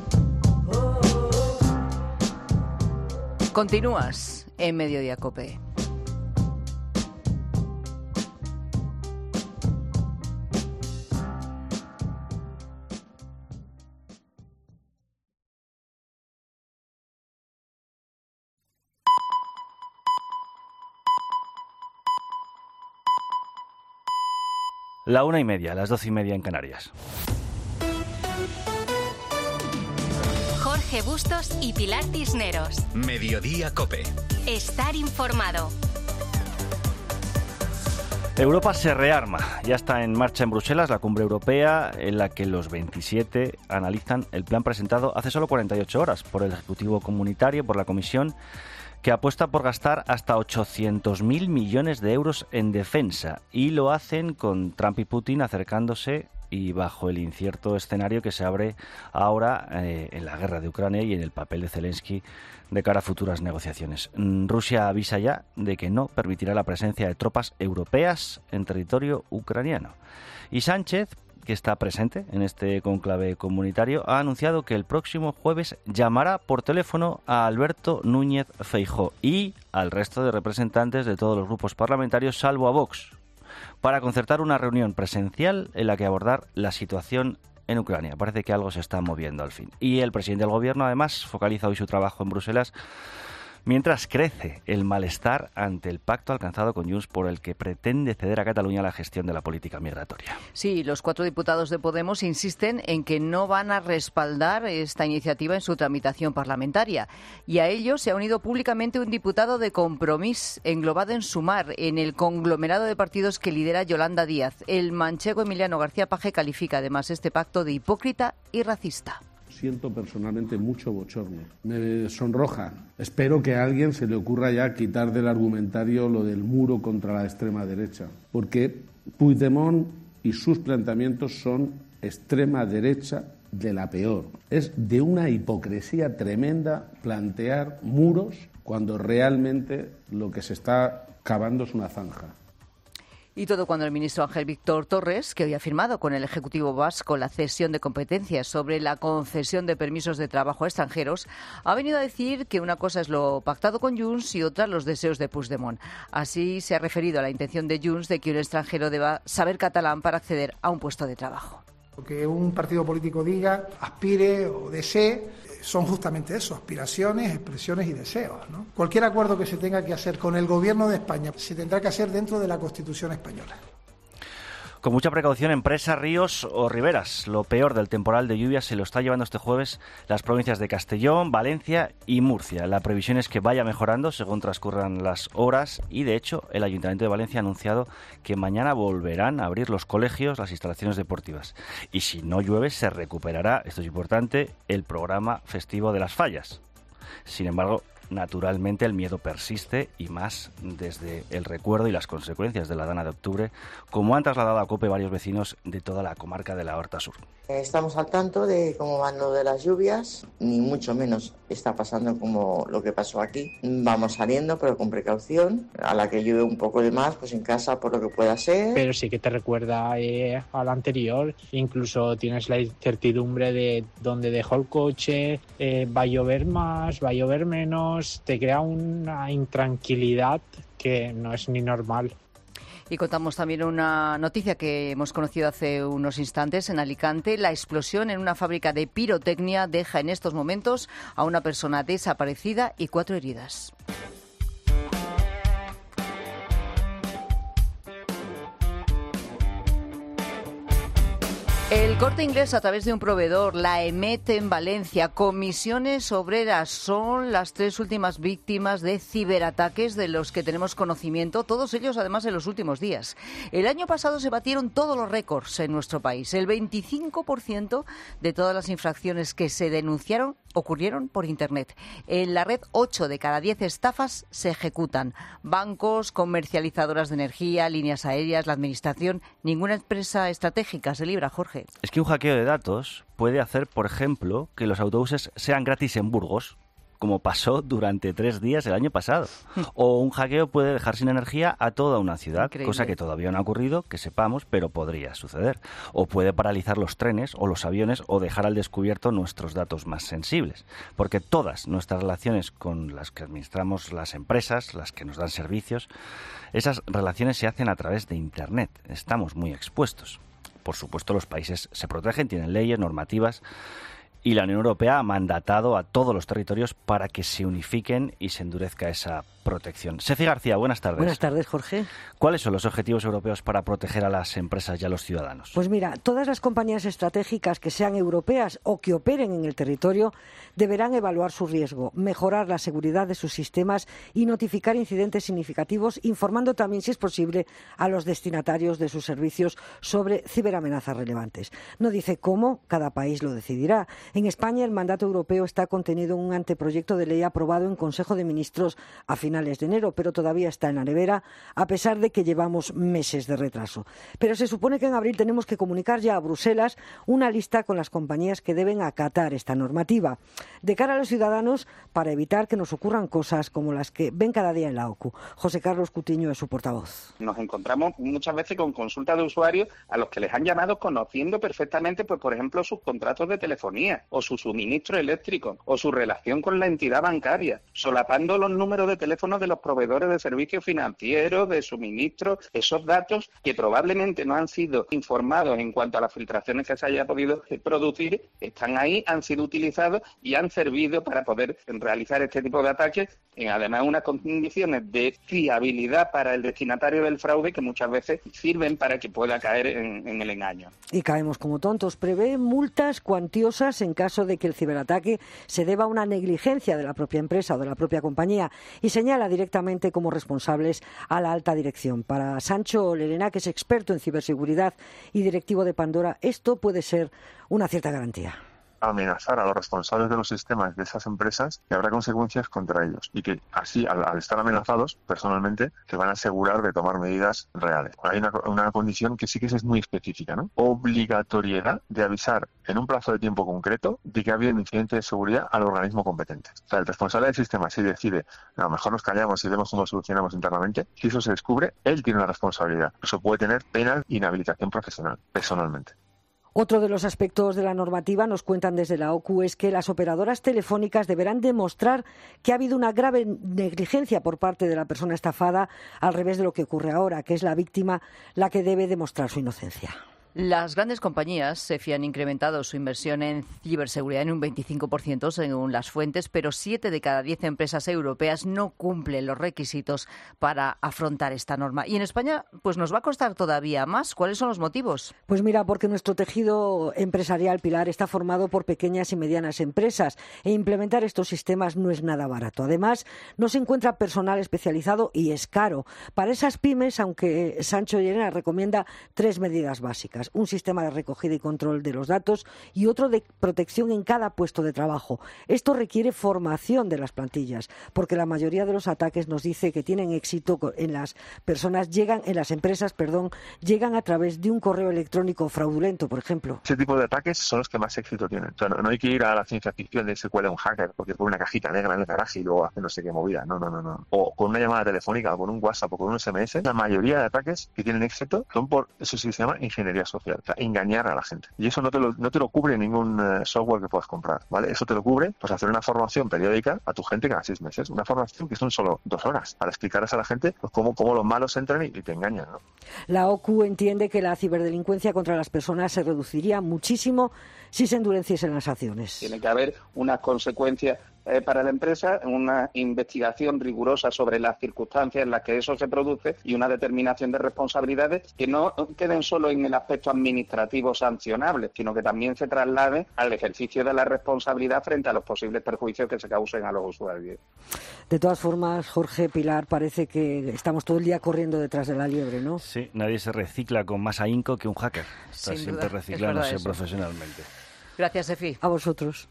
Continúas en Mediodía COPE.
La 1:30, las 12:30 en Canarias.
Jorge Bustos y Pilar Cisneros.
Mediodía COPE.
Estar informado.
Europa se rearma. Ya está en marcha en Bruselas la cumbre europea en la que los 27 analizan el plan presentado hace solo 48 horas por el Ejecutivo Comunitario, por la Comisión, que apuesta por gastar hasta 800.000 millones de euros en defensa, y lo hacen con Trump y Putin acercándose y bajo el incierto escenario que se abre ahora en la guerra de Ucrania y en el papel de Zelensky de cara a futuras negociaciones. Rusia avisa ya de que no permitirá la presencia de tropas europeas en territorio ucraniano. Y Sánchez, que está presente en este cónclave comunitario, ha anunciado que el próximo jueves llamará por teléfono a Alberto Núñez Feijóo y al resto de representantes de todos los grupos parlamentarios, salvo a Vox, para concertar una reunión presencial en la que abordar la situación en Ucrania. Parece que algo se está moviendo al fin. Y el presidente del Gobierno, además, focaliza hoy su trabajo en Bruselas mientras crece el malestar ante el pacto alcanzado con Junts, por el que pretende ceder a Cataluña la gestión de la política migratoria.
Sí, los 4 diputados de Podemos insisten en que no van a respaldar esta iniciativa en su tramitación parlamentaria. Y a ello se ha unido públicamente un diputado de Compromís, englobado en Sumar, en el conglomerado de partidos que lidera Yolanda Díaz. El manchego Emiliano García Paje califica además este pacto de hipócrita y racista.
Siento personalmente mucho bochorno. Me sonroja. Espero que a alguien se le ocurra ya quitar del argumentario lo del muro contra la extrema derecha, porque Puigdemont y sus planteamientos son extrema derecha de la peor. Es de una hipocresía tremenda plantear muros cuando realmente lo que se está cavando es una zanja.
Y todo cuando el ministro Ángel Víctor Torres, que hoy ha firmado con el Ejecutivo vasco la cesión de competencias sobre la concesión de permisos de trabajo a extranjeros, ha venido a decir que una cosa es lo pactado con Junts y otra los deseos de Puigdemont. Así se ha referido a la intención de Junts de que un extranjero deba saber catalán para acceder a un puesto de trabajo.
Lo que un partido político diga, aspire o desee, son justamente eso, aspiraciones, expresiones y deseos, ¿no? Cualquier acuerdo que se tenga que hacer con el Gobierno de España se tendrá que hacer dentro de la Constitución española.
Con mucha precaución en presas, ríos o riberas. Lo peor del temporal de lluvia se lo está llevando este jueves las provincias de Castellón, Valencia y Murcia. La previsión es que vaya mejorando según transcurran las horas y, de hecho, el Ayuntamiento de Valencia ha anunciado que mañana volverán a abrir los colegios, las instalaciones deportivas. Y si no llueve, se recuperará, esto es importante, el programa festivo de las fallas. Sin embargo, naturalmente el miedo persiste, y más desde el recuerdo y las consecuencias de la Dana de octubre, como han trasladado a COPE varios vecinos de toda la comarca de la Horta Sur.
Estamos al tanto de cómo van lo de las lluvias, ni mucho menos está pasando como lo que pasó aquí. Vamos saliendo, pero con precaución. A la que llueve un poco de más, pues en casa por lo que pueda ser.
Pero sí que te recuerda al anterior. Incluso tienes la incertidumbre de dónde dejó el coche, va a llover más, va a llover menos. Te crea una intranquilidad que no es ni normal.
Y contamos también una noticia que hemos conocido hace unos instantes en Alicante. La explosión en una fábrica de pirotecnia deja en estos momentos a una persona desaparecida y 4 heridas. El Corte Inglés, a través de un proveedor, la EMET en Valencia, Comisiones Obreras, son las 3 últimas víctimas de ciberataques de los que tenemos conocimiento, todos ellos además en los últimos días. El año pasado se batieron todos los récords en nuestro país. El 25% de todas las infracciones que se denunciaron ocurrieron por Internet. En la red, 8 de cada 10 estafas se ejecutan. Bancos, comercializadoras de energía, líneas aéreas, la administración, ninguna empresa estratégica se libra, Jorge.
Es que un hackeo de datos puede hacer, por ejemplo, que los autobuses sean gratis en Burgos, como pasó durante 3 días el año pasado. O un hackeo puede dejar sin energía a toda una ciudad, increíble, cosa que todavía no ha ocurrido, que sepamos, pero podría suceder. O puede paralizar los trenes o los aviones o dejar al descubierto nuestros datos más sensibles. Porque todas nuestras relaciones con las que administramos las empresas, las que nos dan servicios, esas relaciones se hacen a través de Internet. Estamos muy expuestos. Por supuesto, los países se protegen, tienen leyes, normativas, y la Unión Europea ha mandatado a todos los territorios para que se unifiquen y se endurezca esa protección. Sefi García, buenas tardes.
Buenas tardes, Jorge.
¿Cuáles son los objetivos europeos para proteger a las empresas y a los ciudadanos?
Pues mira, todas las compañías estratégicas que sean europeas o que operen en el territorio deberán evaluar su riesgo, mejorar la seguridad de sus sistemas y notificar incidentes significativos, informando también, si es posible, a los destinatarios de sus servicios sobre ciberamenazas relevantes. No dice cómo, cada país lo decidirá. En España, el mandato europeo está contenido en un anteproyecto de ley aprobado en Consejo de Ministros a finales de enero, pero todavía está en la nevera, a pesar de que llevamos meses de retraso. Pero se supone que en abril tenemos que comunicar ya a Bruselas una lista con las compañías que deben acatar esta normativa, de cara a los ciudadanos, para evitar que nos ocurran cosas como las que ven cada día en la OCU. José Carlos Cutiño es su portavoz.
Nos encontramos muchas veces con consultas de usuarios a los que les han llamado conociendo perfectamente, pues por ejemplo, sus contratos de telefonía o su suministro eléctrico o su relación con la entidad bancaria, solapando los números de teléfono de los proveedores de servicios financieros, de suministro, esos datos que probablemente no han sido informados en cuanto a las filtraciones que se haya podido producir, están ahí, han sido utilizados y han servido para poder realizar este tipo de ataques, además unas condiciones de fiabilidad para el destinatario del fraude que muchas veces sirven para que pueda caer en el engaño.
Y caemos como tontos. Prevé multas cuantiosas en caso de que el ciberataque se deba a una negligencia de la propia empresa o de la propia compañía y señala directamente como responsables a la alta dirección. Para Sancho Lerena, que es experto en ciberseguridad y directivo de Pandora, esto puede ser una cierta garantía.
Amenazar a los responsables de los sistemas de esas empresas, que habrá consecuencias contra ellos y que así, al estar amenazados, personalmente, se van a asegurar de tomar medidas reales. Hay una condición que sí que es muy específica, ¿no? Obligatoriedad de avisar en un plazo de tiempo concreto de que ha habido un incidente de seguridad al organismo competente. O sea, el responsable del sistema, si decide, a lo mejor nos callamos y vemos cómo lo solucionamos internamente, si eso se descubre, él tiene una responsabilidad. Eso puede tener pena e inhabilitación profesional, personalmente.
Otro de los aspectos de la normativa, nos cuentan desde la OCU, es que las operadoras telefónicas deberán demostrar que ha habido una grave negligencia por parte de la persona estafada, al revés de lo que ocurre ahora, que es la víctima la que debe demostrar su inocencia.
Las grandes compañías, Sefi, han incrementado su inversión en ciberseguridad en un 25% según las fuentes, pero 7 de cada 10 empresas europeas no cumplen los requisitos para afrontar esta norma. Y en España, pues nos va a costar todavía más. ¿Cuáles son los motivos?
Pues mira, porque nuestro tejido empresarial, Pilar, está formado por pequeñas y medianas empresas e implementar estos sistemas no es nada barato. Además, no se encuentra personal especializado y es caro. Para esas pymes, aunque Sancho Llerena recomienda 3 medidas básicas: un sistema de recogida y control de los datos y otro de protección en cada puesto de trabajo. Esto requiere formación de las plantillas, porque la mayoría de los ataques nos dice que tienen éxito en las empresas, llegan a través de un correo electrónico fraudulento, por ejemplo.
Ese tipo de ataques son los que más éxito tienen. O sea, no hay que ir a la ciencia ficción de se cuela un hacker porque pone una cajita negra en el garaje y luego hace no sé qué movida. No. O con una llamada telefónica, o con un WhatsApp, o con un SMS. La mayoría de ataques que tienen éxito son por eso sí se llama ingeniería social. O sea, engañar a la gente. Y eso no te lo cubre ningún software que puedas comprar, ¿vale? Eso te lo cubre, pues hacer una formación periódica a tu gente cada 6 meses. Una formación que son solo 2 horas para explicarles a la gente pues, cómo los malos entran y te engañan, ¿no?
La OCU entiende que la ciberdelincuencia contra las personas se reduciría muchísimo si se endureciesen las sanciones.
Tiene que haber unas consecuencias para la empresa, una investigación rigurosa sobre las circunstancias en las que eso se produce y una determinación de responsabilidades que no queden solo en el aspecto administrativo sancionable, sino que también se traslade al ejercicio de la responsabilidad frente a los posibles perjuicios que se causen a los usuarios.
De todas formas, Jorge, Pilar, parece que estamos todo el día corriendo detrás de la liebre, ¿no?
Sí, nadie se recicla con más ahínco que un hacker. Está
Sin
siempre
duda,
reciclándose profesionalmente.
Gracias, Efi.
A vosotros.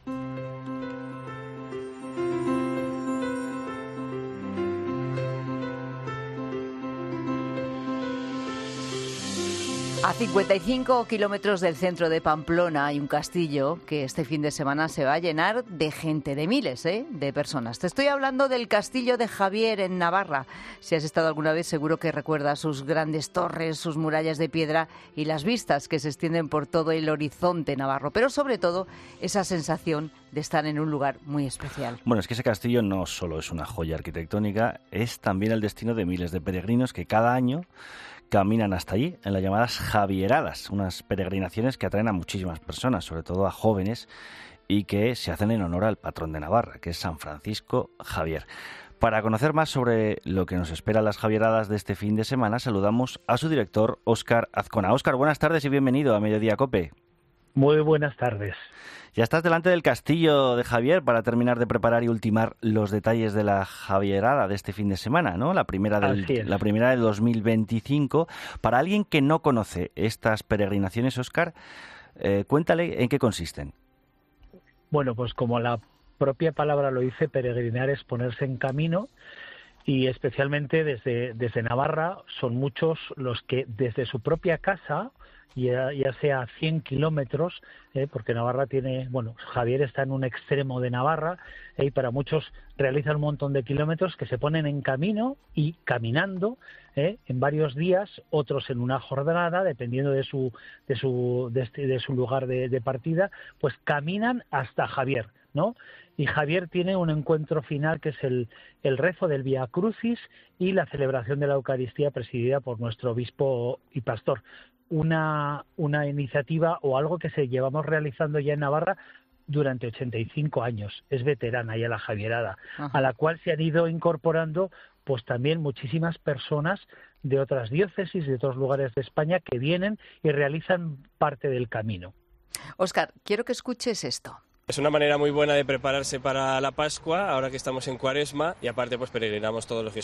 A 55 kilómetros del centro de Pamplona hay un castillo que este fin de semana se va a llenar de gente, de miles de personas. Te estoy hablando del castillo de Javier en Navarra. Si has estado alguna vez seguro que recuerdas sus grandes torres, sus murallas de piedra y las vistas que se extienden por todo el horizonte navarro. Pero sobre todo esa sensación de estar en un lugar muy especial.
Bueno, es que ese castillo no solo es una joya arquitectónica, es también el destino de miles de peregrinos que cada año caminan hasta allí en las llamadas Javieradas, unas peregrinaciones que atraen a muchísimas personas, sobre todo a jóvenes, y que se hacen en honor al patrón de Navarra, que es San Francisco Javier. Para conocer más sobre lo que nos espera las Javieradas de este fin de semana, saludamos a su director, Óscar Azcona. Óscar, buenas tardes y bienvenido a Mediodía COPE.
Muy buenas tardes.
Ya estás delante del castillo de Javier para terminar de preparar y ultimar los detalles de la Javierada de este fin de semana, ¿no? La primera del 2025. Para alguien que no conoce estas peregrinaciones, Óscar, cuéntale en qué consisten.
Bueno, pues como la propia palabra lo dice, peregrinar es ponerse en camino. Y especialmente desde Navarra son muchos los que desde su propia casa, ya sea a 100 kilómetros, porque Navarra tiene, Javier está en un extremo de Navarra, y para muchos realizan un montón de kilómetros que se ponen en camino y caminando en varios días, otros en una jornada, dependiendo de su lugar de partida, pues caminan hasta Javier, ¿no? Y Javier tiene un encuentro final que es el rezo del Vía Crucis y la celebración de la Eucaristía presidida por nuestro obispo y pastor. Una iniciativa o algo que llevamos realizando ya en Navarra durante 85 años. Es veterana ya la Javierada, a la cual se han ido incorporando pues también muchísimas personas de otras diócesis, de otros lugares de España que vienen y realizan parte del camino.
Óscar, quiero que escuches esto.
Es una manera muy buena de prepararse para la Pascua, ahora que estamos en Cuaresma, y aparte pues peregrinamos todos los que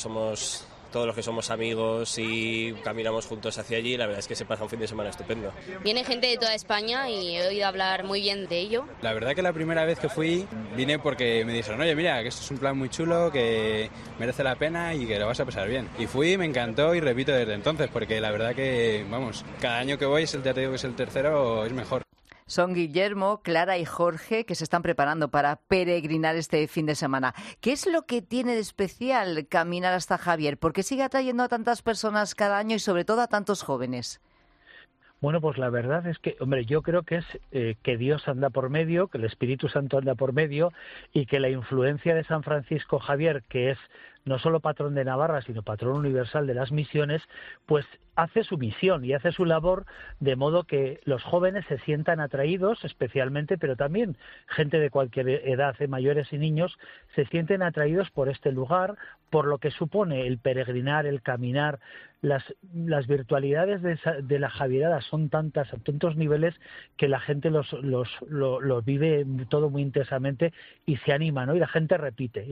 somos amigos y caminamos juntos hacia allí. La verdad es que se pasa un fin de semana estupendo.
Viene gente de toda España y he oído hablar muy bien de ello.
La verdad que la primera vez que fui vine porque me dijeron, oye, mira, que esto es un plan muy chulo, que merece la pena y que lo vas a pasar bien. Y fui, me encantó y repito desde entonces, porque la verdad que, cada año que voy, ya te digo que es el tercero, es mejor.
Son Guillermo, Clara y Jorge que se están preparando para peregrinar este fin de semana. ¿Qué es lo que tiene de especial caminar hasta Javier? ¿Por qué sigue atrayendo a tantas personas cada año y sobre todo a tantos jóvenes?
Bueno, pues la verdad es que, yo creo que es que Dios anda por medio, que el Espíritu Santo anda por medio y que la influencia de San Francisco Javier, que es no solo patrón de Navarra, sino patrón universal de las misiones, pues hace su misión y hace su labor de modo que los jóvenes se sientan atraídos especialmente, pero también gente de cualquier edad, mayores y niños, se sienten atraídos por este lugar, por lo que supone el peregrinar, el caminar. Las virtualidades de la Javierada son tantas, a tantos niveles, que la gente los vive todo muy intensamente y se anima, ¿no? Y la gente repite.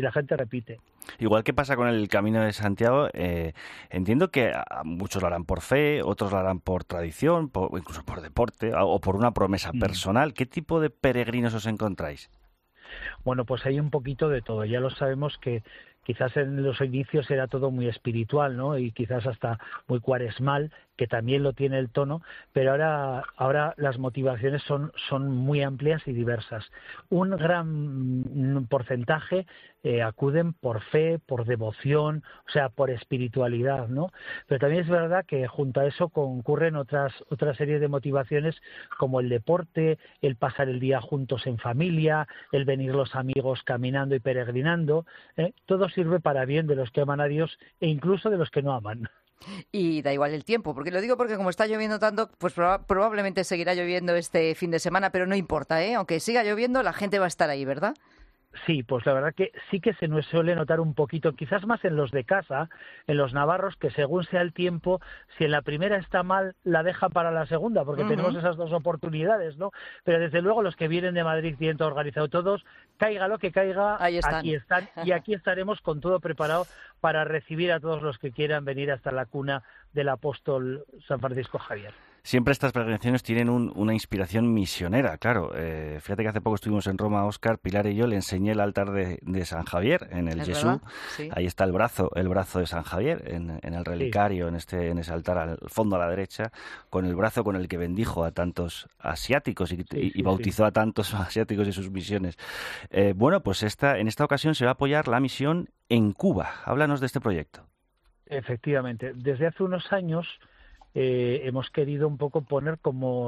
Igual que pasa con el Camino de Santiago, entiendo que muchos lo harán por fe, otros lo harán por tradición, incluso por deporte o por una promesa personal. ¿Qué tipo de peregrinos os encontráis?
Bueno, pues hay un poquito de todo. Ya lo sabemos que quizás en los inicios era todo muy espiritual, ¿no? Y quizás hasta muy cuaresmal, que también lo tiene el tono, pero ahora las motivaciones son muy amplias y diversas. Un gran porcentaje acuden por fe, por devoción, o sea, por espiritualidad, ¿no? Pero también es verdad que junto a eso concurren otra serie de motivaciones como el deporte, el pasar el día juntos en familia, el venir los amigos caminando y peregrinando, todo sirve para bien de los que aman a Dios e incluso de los que no aman.
Y da igual el tiempo, porque lo digo porque como está lloviendo tanto, pues probablemente seguirá lloviendo este fin de semana, pero no importa, aunque siga lloviendo, la gente va a estar ahí, ¿verdad?
Sí, pues la verdad que sí que se nos suele notar un poquito, quizás más en los de casa, en los navarros, que según sea el tiempo, si en la primera está mal, la deja para la segunda, porque tenemos esas dos oportunidades, ¿no? Pero desde luego los que vienen de Madrid tienen todo organizado, todos, caiga lo que caiga, aquí están, y aquí estaremos con todo preparado para recibir a todos los que quieran venir hasta la cuna del apóstol San Francisco Javier.
Siempre estas peregrinaciones tienen una inspiración misionera, claro. Fíjate que hace poco estuvimos en Roma, Óscar, Pilar y yo, le enseñé el altar de San Javier en el Jesús. Sí. Ahí está el brazo de San Javier en el relicario, sí. en ese altar al fondo a la derecha, con el brazo con el que bendijo a tantos asiáticos y bautizó a tantos asiáticos y sus misiones. Bueno, pues en esta ocasión se va a apoyar la misión en Cuba. Háblanos de este proyecto.
Efectivamente, desde hace unos años hemos querido un poco poner como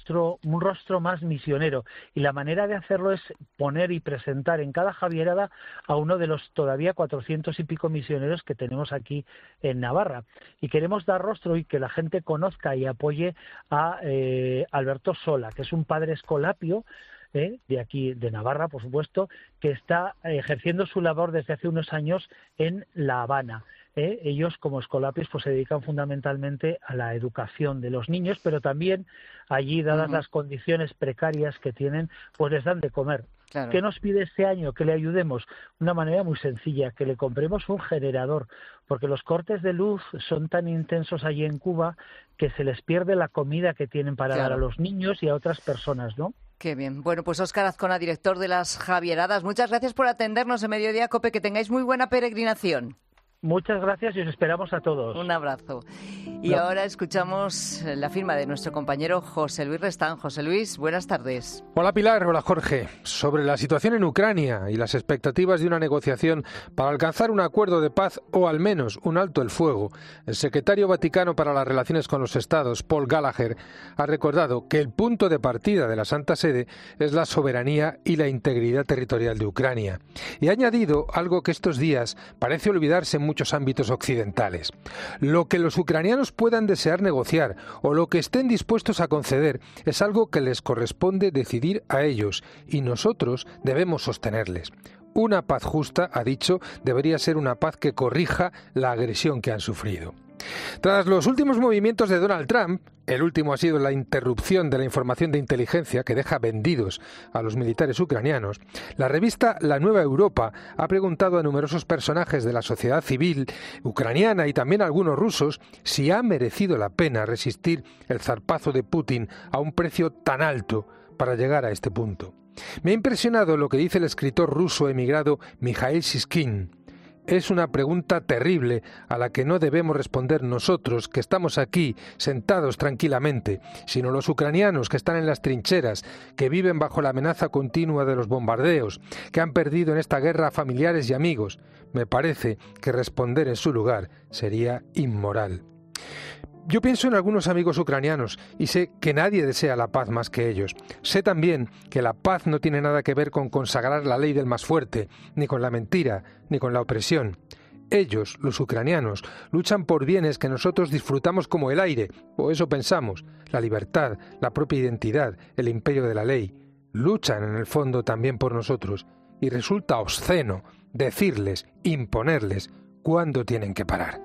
un rostro más misionero, y la manera de hacerlo es poner y presentar en cada javierada a uno de los todavía 400 y pico misioneros que tenemos aquí en Navarra, y queremos dar rostro y que la gente conozca y apoye a Alberto Sola, que es un padre escolapio de aquí, de Navarra, por supuesto, que está ejerciendo su labor desde hace unos años en La Habana. Ellos, como escolapios, pues se dedican fundamentalmente a la educación de los niños, pero también allí, dadas las condiciones precarias que tienen, pues les dan de comer. Claro. ¿Qué nos pide este año? Que le ayudemos. Una manera muy sencilla, que le compremos un generador, porque los cortes de luz son tan intensos allí en Cuba que se les pierde la comida que tienen para dar a los niños y a otras personas, ¿no?
Qué bien. Bueno, pues Óscar Azcona, director de las Javieradas, muchas gracias por atendernos en Mediodía COPE. Que tengáis muy buena peregrinación.
Muchas gracias y os esperamos a todos.
Un abrazo. Y ahora escuchamos la firma de nuestro compañero José Luis Restán. José Luis, buenas tardes.
Hola Pilar, hola Jorge. Sobre la situación en Ucrania y las expectativas de una negociación para alcanzar un acuerdo de paz o al menos un alto el fuego, el secretario Vaticano para las Relaciones con los Estados, Paul Gallagher, ha recordado que el punto de partida de la Santa Sede es la soberanía y la integridad territorial de Ucrania. Y ha añadido algo que estos días parece olvidarse en muchos ámbitos occidentales. Lo que los ucranianos puedan desear negociar o lo que estén dispuestos a conceder es algo que les corresponde decidir a ellos, y nosotros debemos sostenerles. Una paz justa, ha dicho, debería ser una paz que corrija la agresión que han sufrido. Tras los últimos movimientos de Donald Trump, el último ha sido la interrupción de la información de inteligencia que deja vendidos a los militares ucranianos, la revista La Nueva Europa ha preguntado a numerosos personajes de la sociedad civil ucraniana y también a algunos rusos si ha merecido la pena resistir el zarpazo de Putin a un precio tan alto para llegar a este punto. Me ha impresionado lo que dice el escritor ruso emigrado Mikhail Shishkin. Es una pregunta terrible a la que no debemos responder nosotros, que estamos aquí sentados tranquilamente, sino los ucranianos que están en las trincheras, que viven bajo la amenaza continua de los bombardeos, que han perdido en esta guerra familiares y amigos. Me parece que responder en su lugar sería inmoral. Yo pienso en algunos amigos ucranianos y sé que nadie desea la paz más que ellos. Sé también que la paz no tiene nada que ver con consagrar la ley del más fuerte, ni con la mentira, ni con la opresión. Ellos, los ucranianos, luchan por bienes que nosotros disfrutamos como el aire, o eso pensamos, la libertad, la propia identidad, el imperio de la ley. Luchan en el fondo también por nosotros, y resulta obsceno decirles, imponerles, cuándo tienen que parar.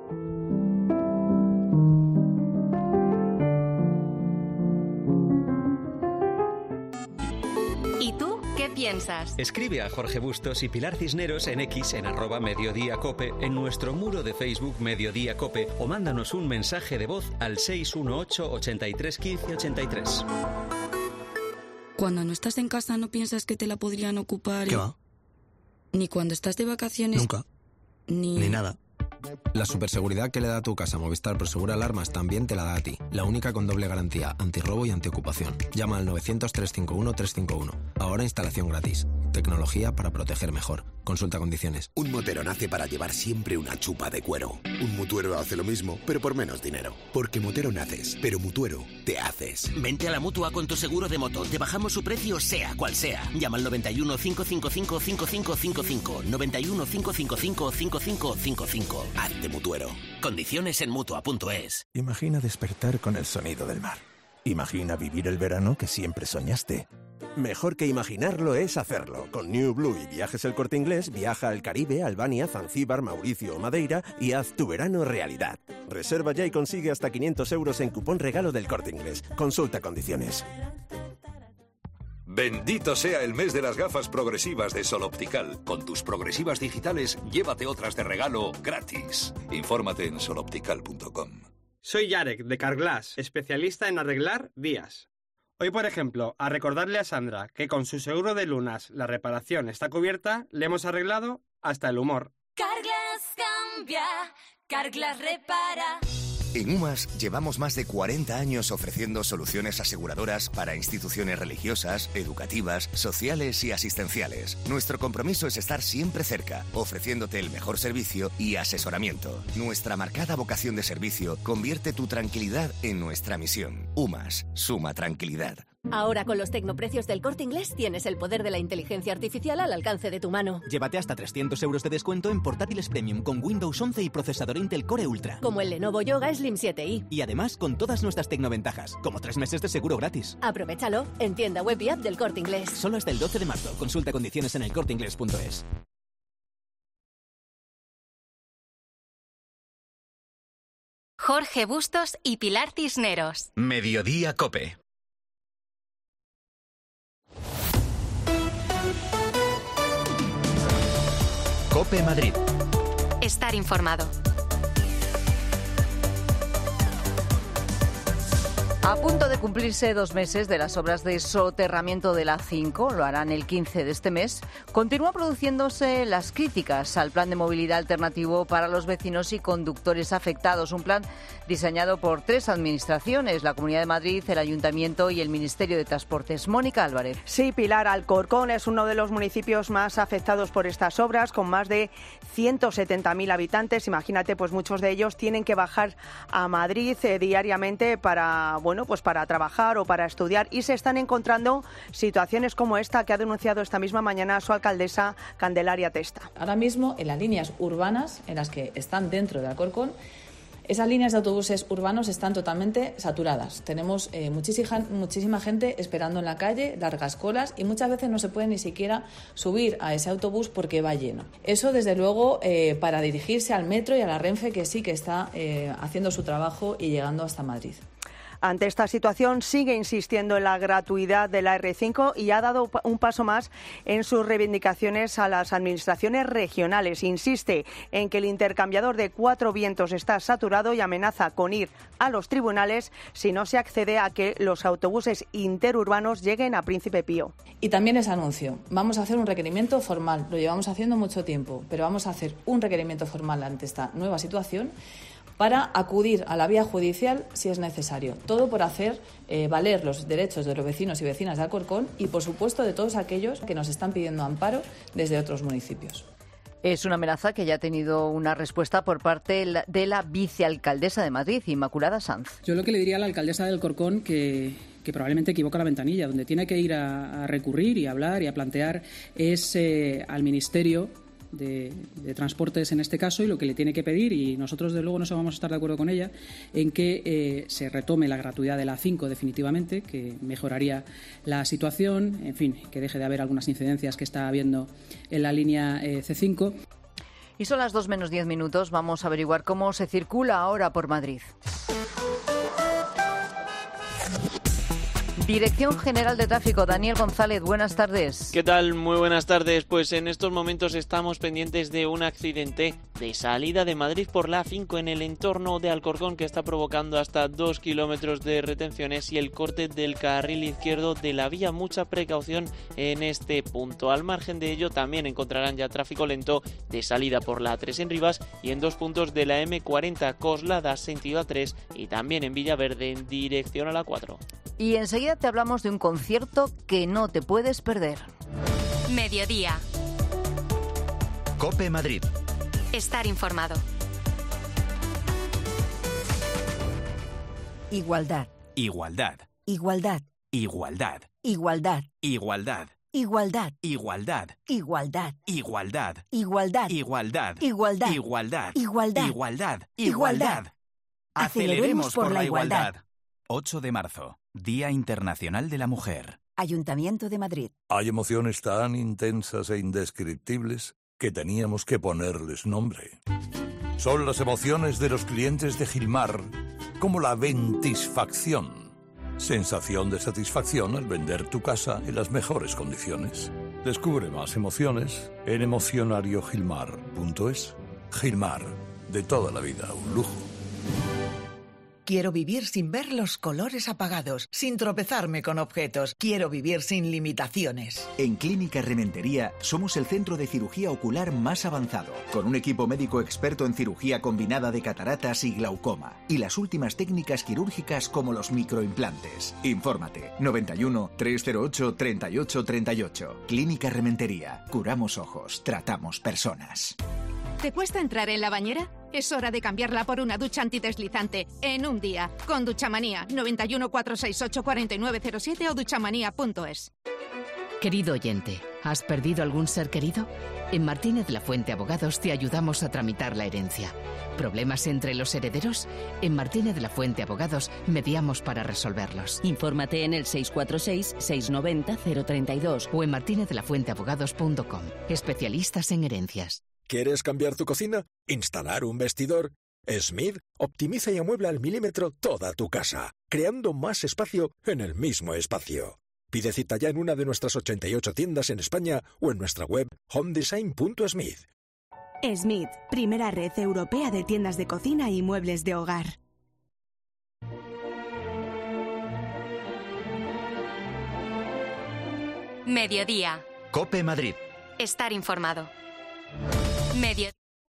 Piensas. Escribe a Jorge Bustos y Pilar Cisneros en X en @mediodíacope, en nuestro muro de Facebook Mediodía Cope, o mándanos un mensaje de voz al 618 83 15 83.
Cuando no estás en casa no piensas que te la podrían ocupar.
¿Qué va?
Ni cuando estás de vacaciones.
Nunca. Ni nada. La superseguridad que le da a tu casa Movistar Prosegur Alarmas también te la da a ti. La única con doble garantía, antirrobo y antiocupación. Llama al 900-351-351. Ahora instalación gratis. Tecnología para proteger mejor. Consulta condiciones.
Un motero nace para llevar siempre una chupa de cuero. Un mutuero hace lo mismo, pero por menos dinero. Porque motero naces, pero mutuero te haces.
Vente a la Mutua con tu seguro de moto. Te bajamos su precio sea cual sea. Llama al 91 555 5555. 91 555 5555.
Hazte mutuero.
Condiciones en Mutua.es.
Imagina despertar con el sonido del mar. Imagina vivir el verano que siempre soñaste.
Mejor que imaginarlo es hacerlo. Con New Blue y Viajes El Corte Inglés, viaja al Caribe, Albania, Zanzíbar, Mauricio o Madeira y haz tu verano realidad. Reserva ya y consigue hasta 500 euros en cupón regalo del Corte Inglés. Consulta condiciones.
Bendito sea el mes de las gafas progresivas de Sol Optical. Con tus progresivas digitales, llévate otras de regalo gratis. Infórmate en soloptical.com.
Soy Yarek, de Carglass, especialista en arreglar vías. Hoy, por ejemplo, a recordarle a Sandra que con su seguro de lunas la reparación está cubierta, le hemos arreglado hasta el humor.
Carglass cambia, Carglass repara.
En UMAS llevamos más de 40 años ofreciendo soluciones aseguradoras para instituciones religiosas, educativas, sociales y asistenciales. Nuestro compromiso es estar siempre cerca, ofreciéndote el mejor servicio y asesoramiento. Nuestra marcada vocación de servicio convierte tu tranquilidad en nuestra misión. UMAS, suma tranquilidad.
Ahora con los tecnoprecios del Corte Inglés tienes el poder de la inteligencia artificial al alcance de tu mano.
Llévate hasta 300 euros de descuento en portátiles premium con Windows 11 y procesador Intel Core Ultra.
Como el Lenovo Yoga Slim 7i.
Y además con todas nuestras tecnoventajas, como 3 meses de seguro gratis.
Aprovechalo en tienda web y app del Corte Inglés.
Solo hasta el 12 de marzo. Consulta condiciones en elcorteinglés.es.
Jorge Bustos y Pilar Cisneros.
Mediodía COPE. COPE Madrid.
Estar informado.
A punto de cumplirse 2 meses de las obras de soterramiento de la A5, lo harán el 15 de este mes, continúan produciéndose las críticas al plan de movilidad alternativo para los vecinos y conductores afectados, un plan diseñado por 3 administraciones, la Comunidad de Madrid, el Ayuntamiento y el Ministerio de Transportes. Mónica Álvarez.
Sí, Pilar, Alcorcón es uno de los municipios más afectados por estas obras, con más de 170.000 habitantes. Imagínate, pues muchos de ellos tienen que bajar a Madrid diariamente para trabajar o para estudiar, y se están encontrando situaciones como esta que ha denunciado esta misma mañana su alcaldesa Candelaria Testa.
Ahora mismo en las líneas urbanas, en las que están dentro de Alcorcón, esas líneas de autobuses urbanos están totalmente saturadas. Tenemos muchísima gente esperando en la calle, largas colas, y muchas veces no se puede ni siquiera subir a ese autobús porque va lleno. Eso, desde luego, para dirigirse al metro y a la Renfe, que sí que está haciendo su trabajo y llegando hasta Madrid.
Ante esta situación, sigue insistiendo en la gratuidad de la R5 y ha dado un paso más en sus reivindicaciones a las administraciones regionales. Insiste en que el intercambiador de 4 vientos está saturado y amenaza con ir a los tribunales si no se accede a que los autobuses interurbanos lleguen a Príncipe Pío.
Y también les anuncio, vamos a hacer un requerimiento formal, lo llevamos haciendo mucho tiempo, pero vamos a hacer un requerimiento formal ante esta nueva situación para acudir a la vía judicial si es necesario. Todo por hacer valer los derechos de los vecinos y vecinas de Alcorcón y, por supuesto, de todos aquellos que nos están pidiendo amparo desde otros municipios.
Es una amenaza que ya ha tenido una respuesta por parte de la vicealcaldesa de Madrid, Inmaculada Sanz.
Yo lo que le diría a la alcaldesa de Alcorcón que probablemente equivoca la ventanilla. Donde tiene que ir a recurrir y a hablar y a plantear es al Ministerio de Transportes en este caso, y lo que le tiene que pedir, y nosotros desde luego no vamos a estar de acuerdo con ella, en que se retome la gratuidad de la A5 definitivamente, que mejoraría la situación, en fin, que deje de haber algunas incidencias que está habiendo en la línea C5.
Y son las 2 menos 10 minutos, vamos a averiguar cómo se circula ahora por Madrid. Dirección General de Tráfico, Daniel González, buenas tardes.
¿Qué tal? Muy buenas tardes. Pues en estos momentos estamos pendientes de un accidente de salida de Madrid por la A5 en el entorno de Alcorcón, que está provocando hasta 2 kilómetros de retenciones y el corte del carril izquierdo de la vía. Mucha precaución en este punto. Al margen de ello, también encontrarán ya tráfico lento de salida por la A3 en Rivas y en 2 puntos de la M40 Coslada sentido A3 y también en Villaverde en dirección a la 4.
Y enseguida te hablamos de un concierto que no te puedes perder.
Mediodía.
COPE Madrid.
Estar informado.
Igualdad.
Igualdad.
Igualdad.
Igualdad.
Igualdad.
Igualdad.
Igualdad.
Igualdad.
Igualdad.
Igualdad.
Igualdad.
Igualdad.
Igualdad.
Igualdad.
Igualdad.
Igualdad.
Igualdad.
Aceleremos por la igualdad. 8 de marzo, Día Internacional de la Mujer.
Ayuntamiento de Madrid.
Hay emociones tan intensas e indescriptibles que teníamos que ponerles nombre. Son las emociones de los clientes de Gilmar, como la ventisfacción. Sensación de satisfacción al vender tu casa en las mejores condiciones. Descubre más emociones en emocionariogilmar.es. Gilmar, de toda la vida, un lujo.
Quiero vivir sin ver los colores apagados, sin tropezarme con objetos. Quiero vivir sin limitaciones.
En Clínica Rementería somos el centro de cirugía ocular más avanzado, con un equipo médico experto en cirugía combinada de cataratas y glaucoma, y las últimas técnicas quirúrgicas como los microimplantes. Infórmate 91 308 38 38. Clínica Rementería. Curamos ojos, tratamos personas.
¿Te cuesta entrar en la bañera? Es hora de cambiarla por una ducha antideslizante en un día. Con Duchamanía, 91 468 4907 o duchamanía.es.
Querido oyente, ¿has perdido algún ser querido? En Martínez La Fuente Abogados te ayudamos a tramitar la herencia. ¿Problemas entre los herederos? En Martínez La Fuente Abogados mediamos para resolverlos.
Infórmate en el 646-690-032
o en martinezlafuenteabogados.com. Especialistas en herencias.
¿Quieres cambiar tu cocina? ¿Instalar un vestidor? Smith optimiza y amuebla al milímetro toda tu casa, creando más espacio en el mismo espacio. Pide cita ya en una de nuestras 88 tiendas en España o en nuestra web homedesign.smith.
Smith, primera red europea de tiendas de cocina y muebles de hogar.
Mediodía.
COPE Madrid.
Estar informado. Medio.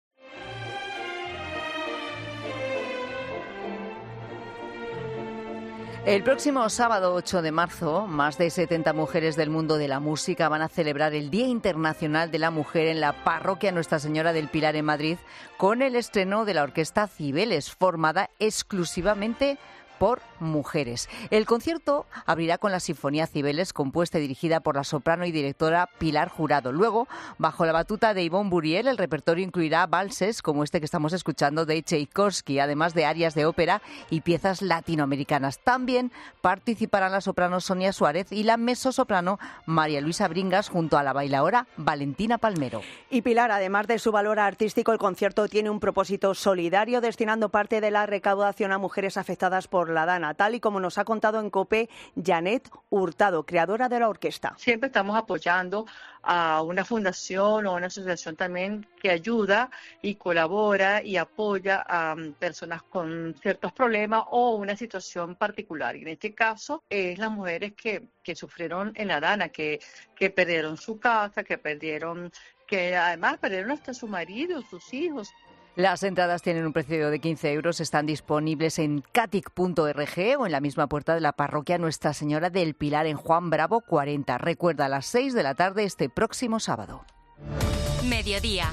El próximo sábado 8 de marzo, más de 70 mujeres del mundo de la música van a celebrar el Día Internacional de la Mujer en la parroquia Nuestra Señora del Pilar en Madrid, con el estreno de la Orquesta Cibeles, formada exclusivamente por mujeres. El concierto abrirá con la Sinfonía Cibeles, compuesta y dirigida por la soprano y directora Pilar Jurado. Luego, bajo la batuta de Ivonne Buriel, el repertorio incluirá valses como este que estamos escuchando de Tchaikovsky, además de arias de ópera y piezas latinoamericanas. También participarán la soprano Sonia Suárez y la mezzosoprano María Luisa Bringas, junto a la bailaora Valentina Palmero.
Y Pilar, además de su valor artístico, el concierto tiene un propósito solidario, destinando parte de la recaudación a mujeres afectadas por la dana, tal y como nos ha contado en COPE Janet Hurtado, creadora de la orquesta.
Siempre estamos apoyando a una fundación o una asociación también que ayuda y colabora y apoya a personas con ciertos problemas o una situación particular. Y en este caso es las mujeres que sufrieron en la dana, que perdieron su casa, que además perdieron hasta su marido, sus hijos.
Las entradas tienen un precio de 15 euros, están disponibles en catic.org o en la misma puerta de la parroquia Nuestra Señora del Pilar en Juan Bravo 40. Recuerda, a las 6 de la tarde este próximo sábado.
Mediodía.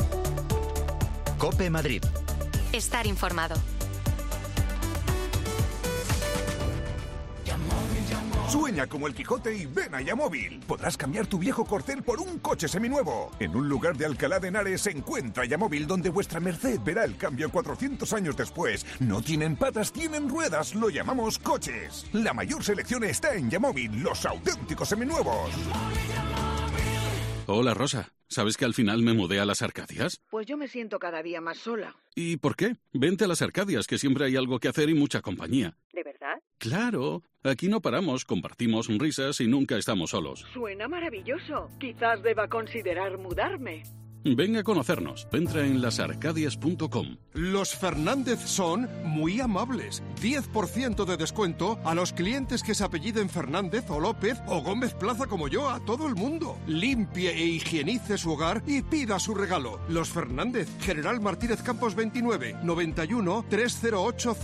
COPE Madrid.
Estar informado.
Sueña como el Quijote y ven a Yamóvil. Podrás cambiar tu viejo corcel por un coche seminuevo. En un lugar de Alcalá de Henares se encuentra Yamóvil, donde vuestra merced verá el cambio 400 años después. No tienen patas, tienen ruedas. Lo llamamos coches. La mayor selección está en Yamóvil, los auténticos seminuevos.
Hola, Rosa. ¿Sabes que al final me mudé a las Arcadias?
Pues yo me siento cada día más sola.
¿Y por qué? Vente a las Arcadias, que siempre hay algo que hacer y mucha compañía.
¿De verdad?
¡Claro! Aquí no paramos, compartimos risas y nunca estamos solos.
Suena maravilloso. Quizás deba considerar mudarme.
Venga a conocernos. Entra en lasarcadias.com.
Los Fernández son muy amables. 10% de descuento a los clientes que se apelliden Fernández o López o Gómez Plaza como yo, a todo el mundo. Limpie e higienice su hogar y pida su regalo. Los Fernández, General Martínez Campos 29, 91 308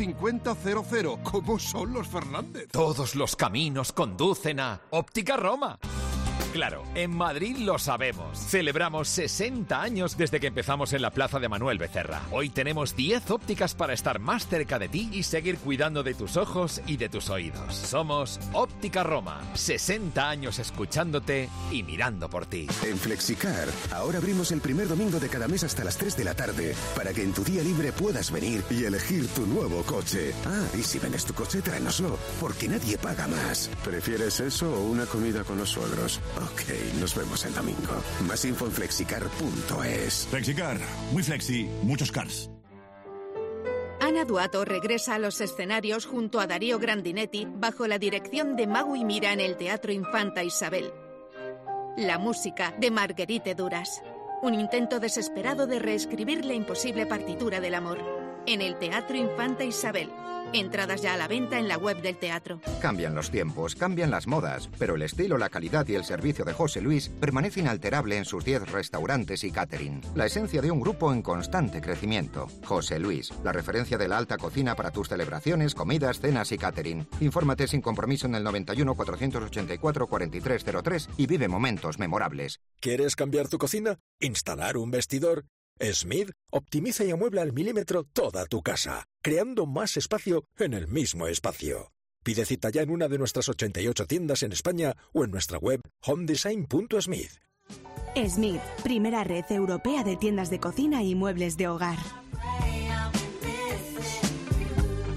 5000. ¿Cómo son los Fernández?
Todos los caminos conducen a Óptica Roma.
Claro, en Madrid lo sabemos. Celebramos 60 años desde que empezamos en la Plaza de Manuel Becerra. Hoy tenemos 10 ópticas para estar más cerca de ti y seguir cuidando de tus ojos y de tus oídos. Somos Óptica Roma. 60 años escuchándote y mirando por ti.
En Flexicar, ahora abrimos el primer domingo de cada mes hasta las 3 de la tarde para que en tu día libre puedas venir y elegir tu nuevo coche. Ah, y si vendes tu coche, tráenoslo, porque nadie paga más. ¿Prefieres eso o una comida con los suegros? Ok, nos vemos el domingo. Más info en flexicar.es.
Flexicar, muy flexi, muchos cars.
Ana Duato regresa a los escenarios junto a Darío Grandinetti bajo la dirección de Magui Mira en el Teatro Infanta Isabel. La música de Marguerite Duras. Un intento desesperado de reescribir la imposible partitura del amor. En el Teatro Infanta Isabel. Entradas ya a la venta en la web del teatro.
Cambian los tiempos, cambian las modas, pero el estilo, la calidad y el servicio de José Luis permanece inalterable en sus 10 restaurantes y catering. La esencia de un grupo en constante crecimiento. José Luis, la referencia de la alta cocina para tus celebraciones, comidas, cenas y catering. Infórmate sin compromiso en el 91 484 4303 y vive momentos memorables.
¿Quieres cambiar tu cocina? ¿Instalar un vestidor? Smith optimiza y amuebla al milímetro toda tu casa, creando más espacio en el mismo espacio. Pide cita ya en una de nuestras 88 tiendas en España o en nuestra web homedesign.smith.
Smith, primera red europea de tiendas de cocina y muebles de hogar.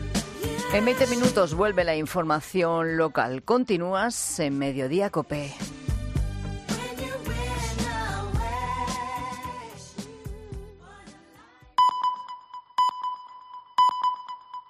En 20 minutos vuelve la información local. Continúas en Mediodía COPE.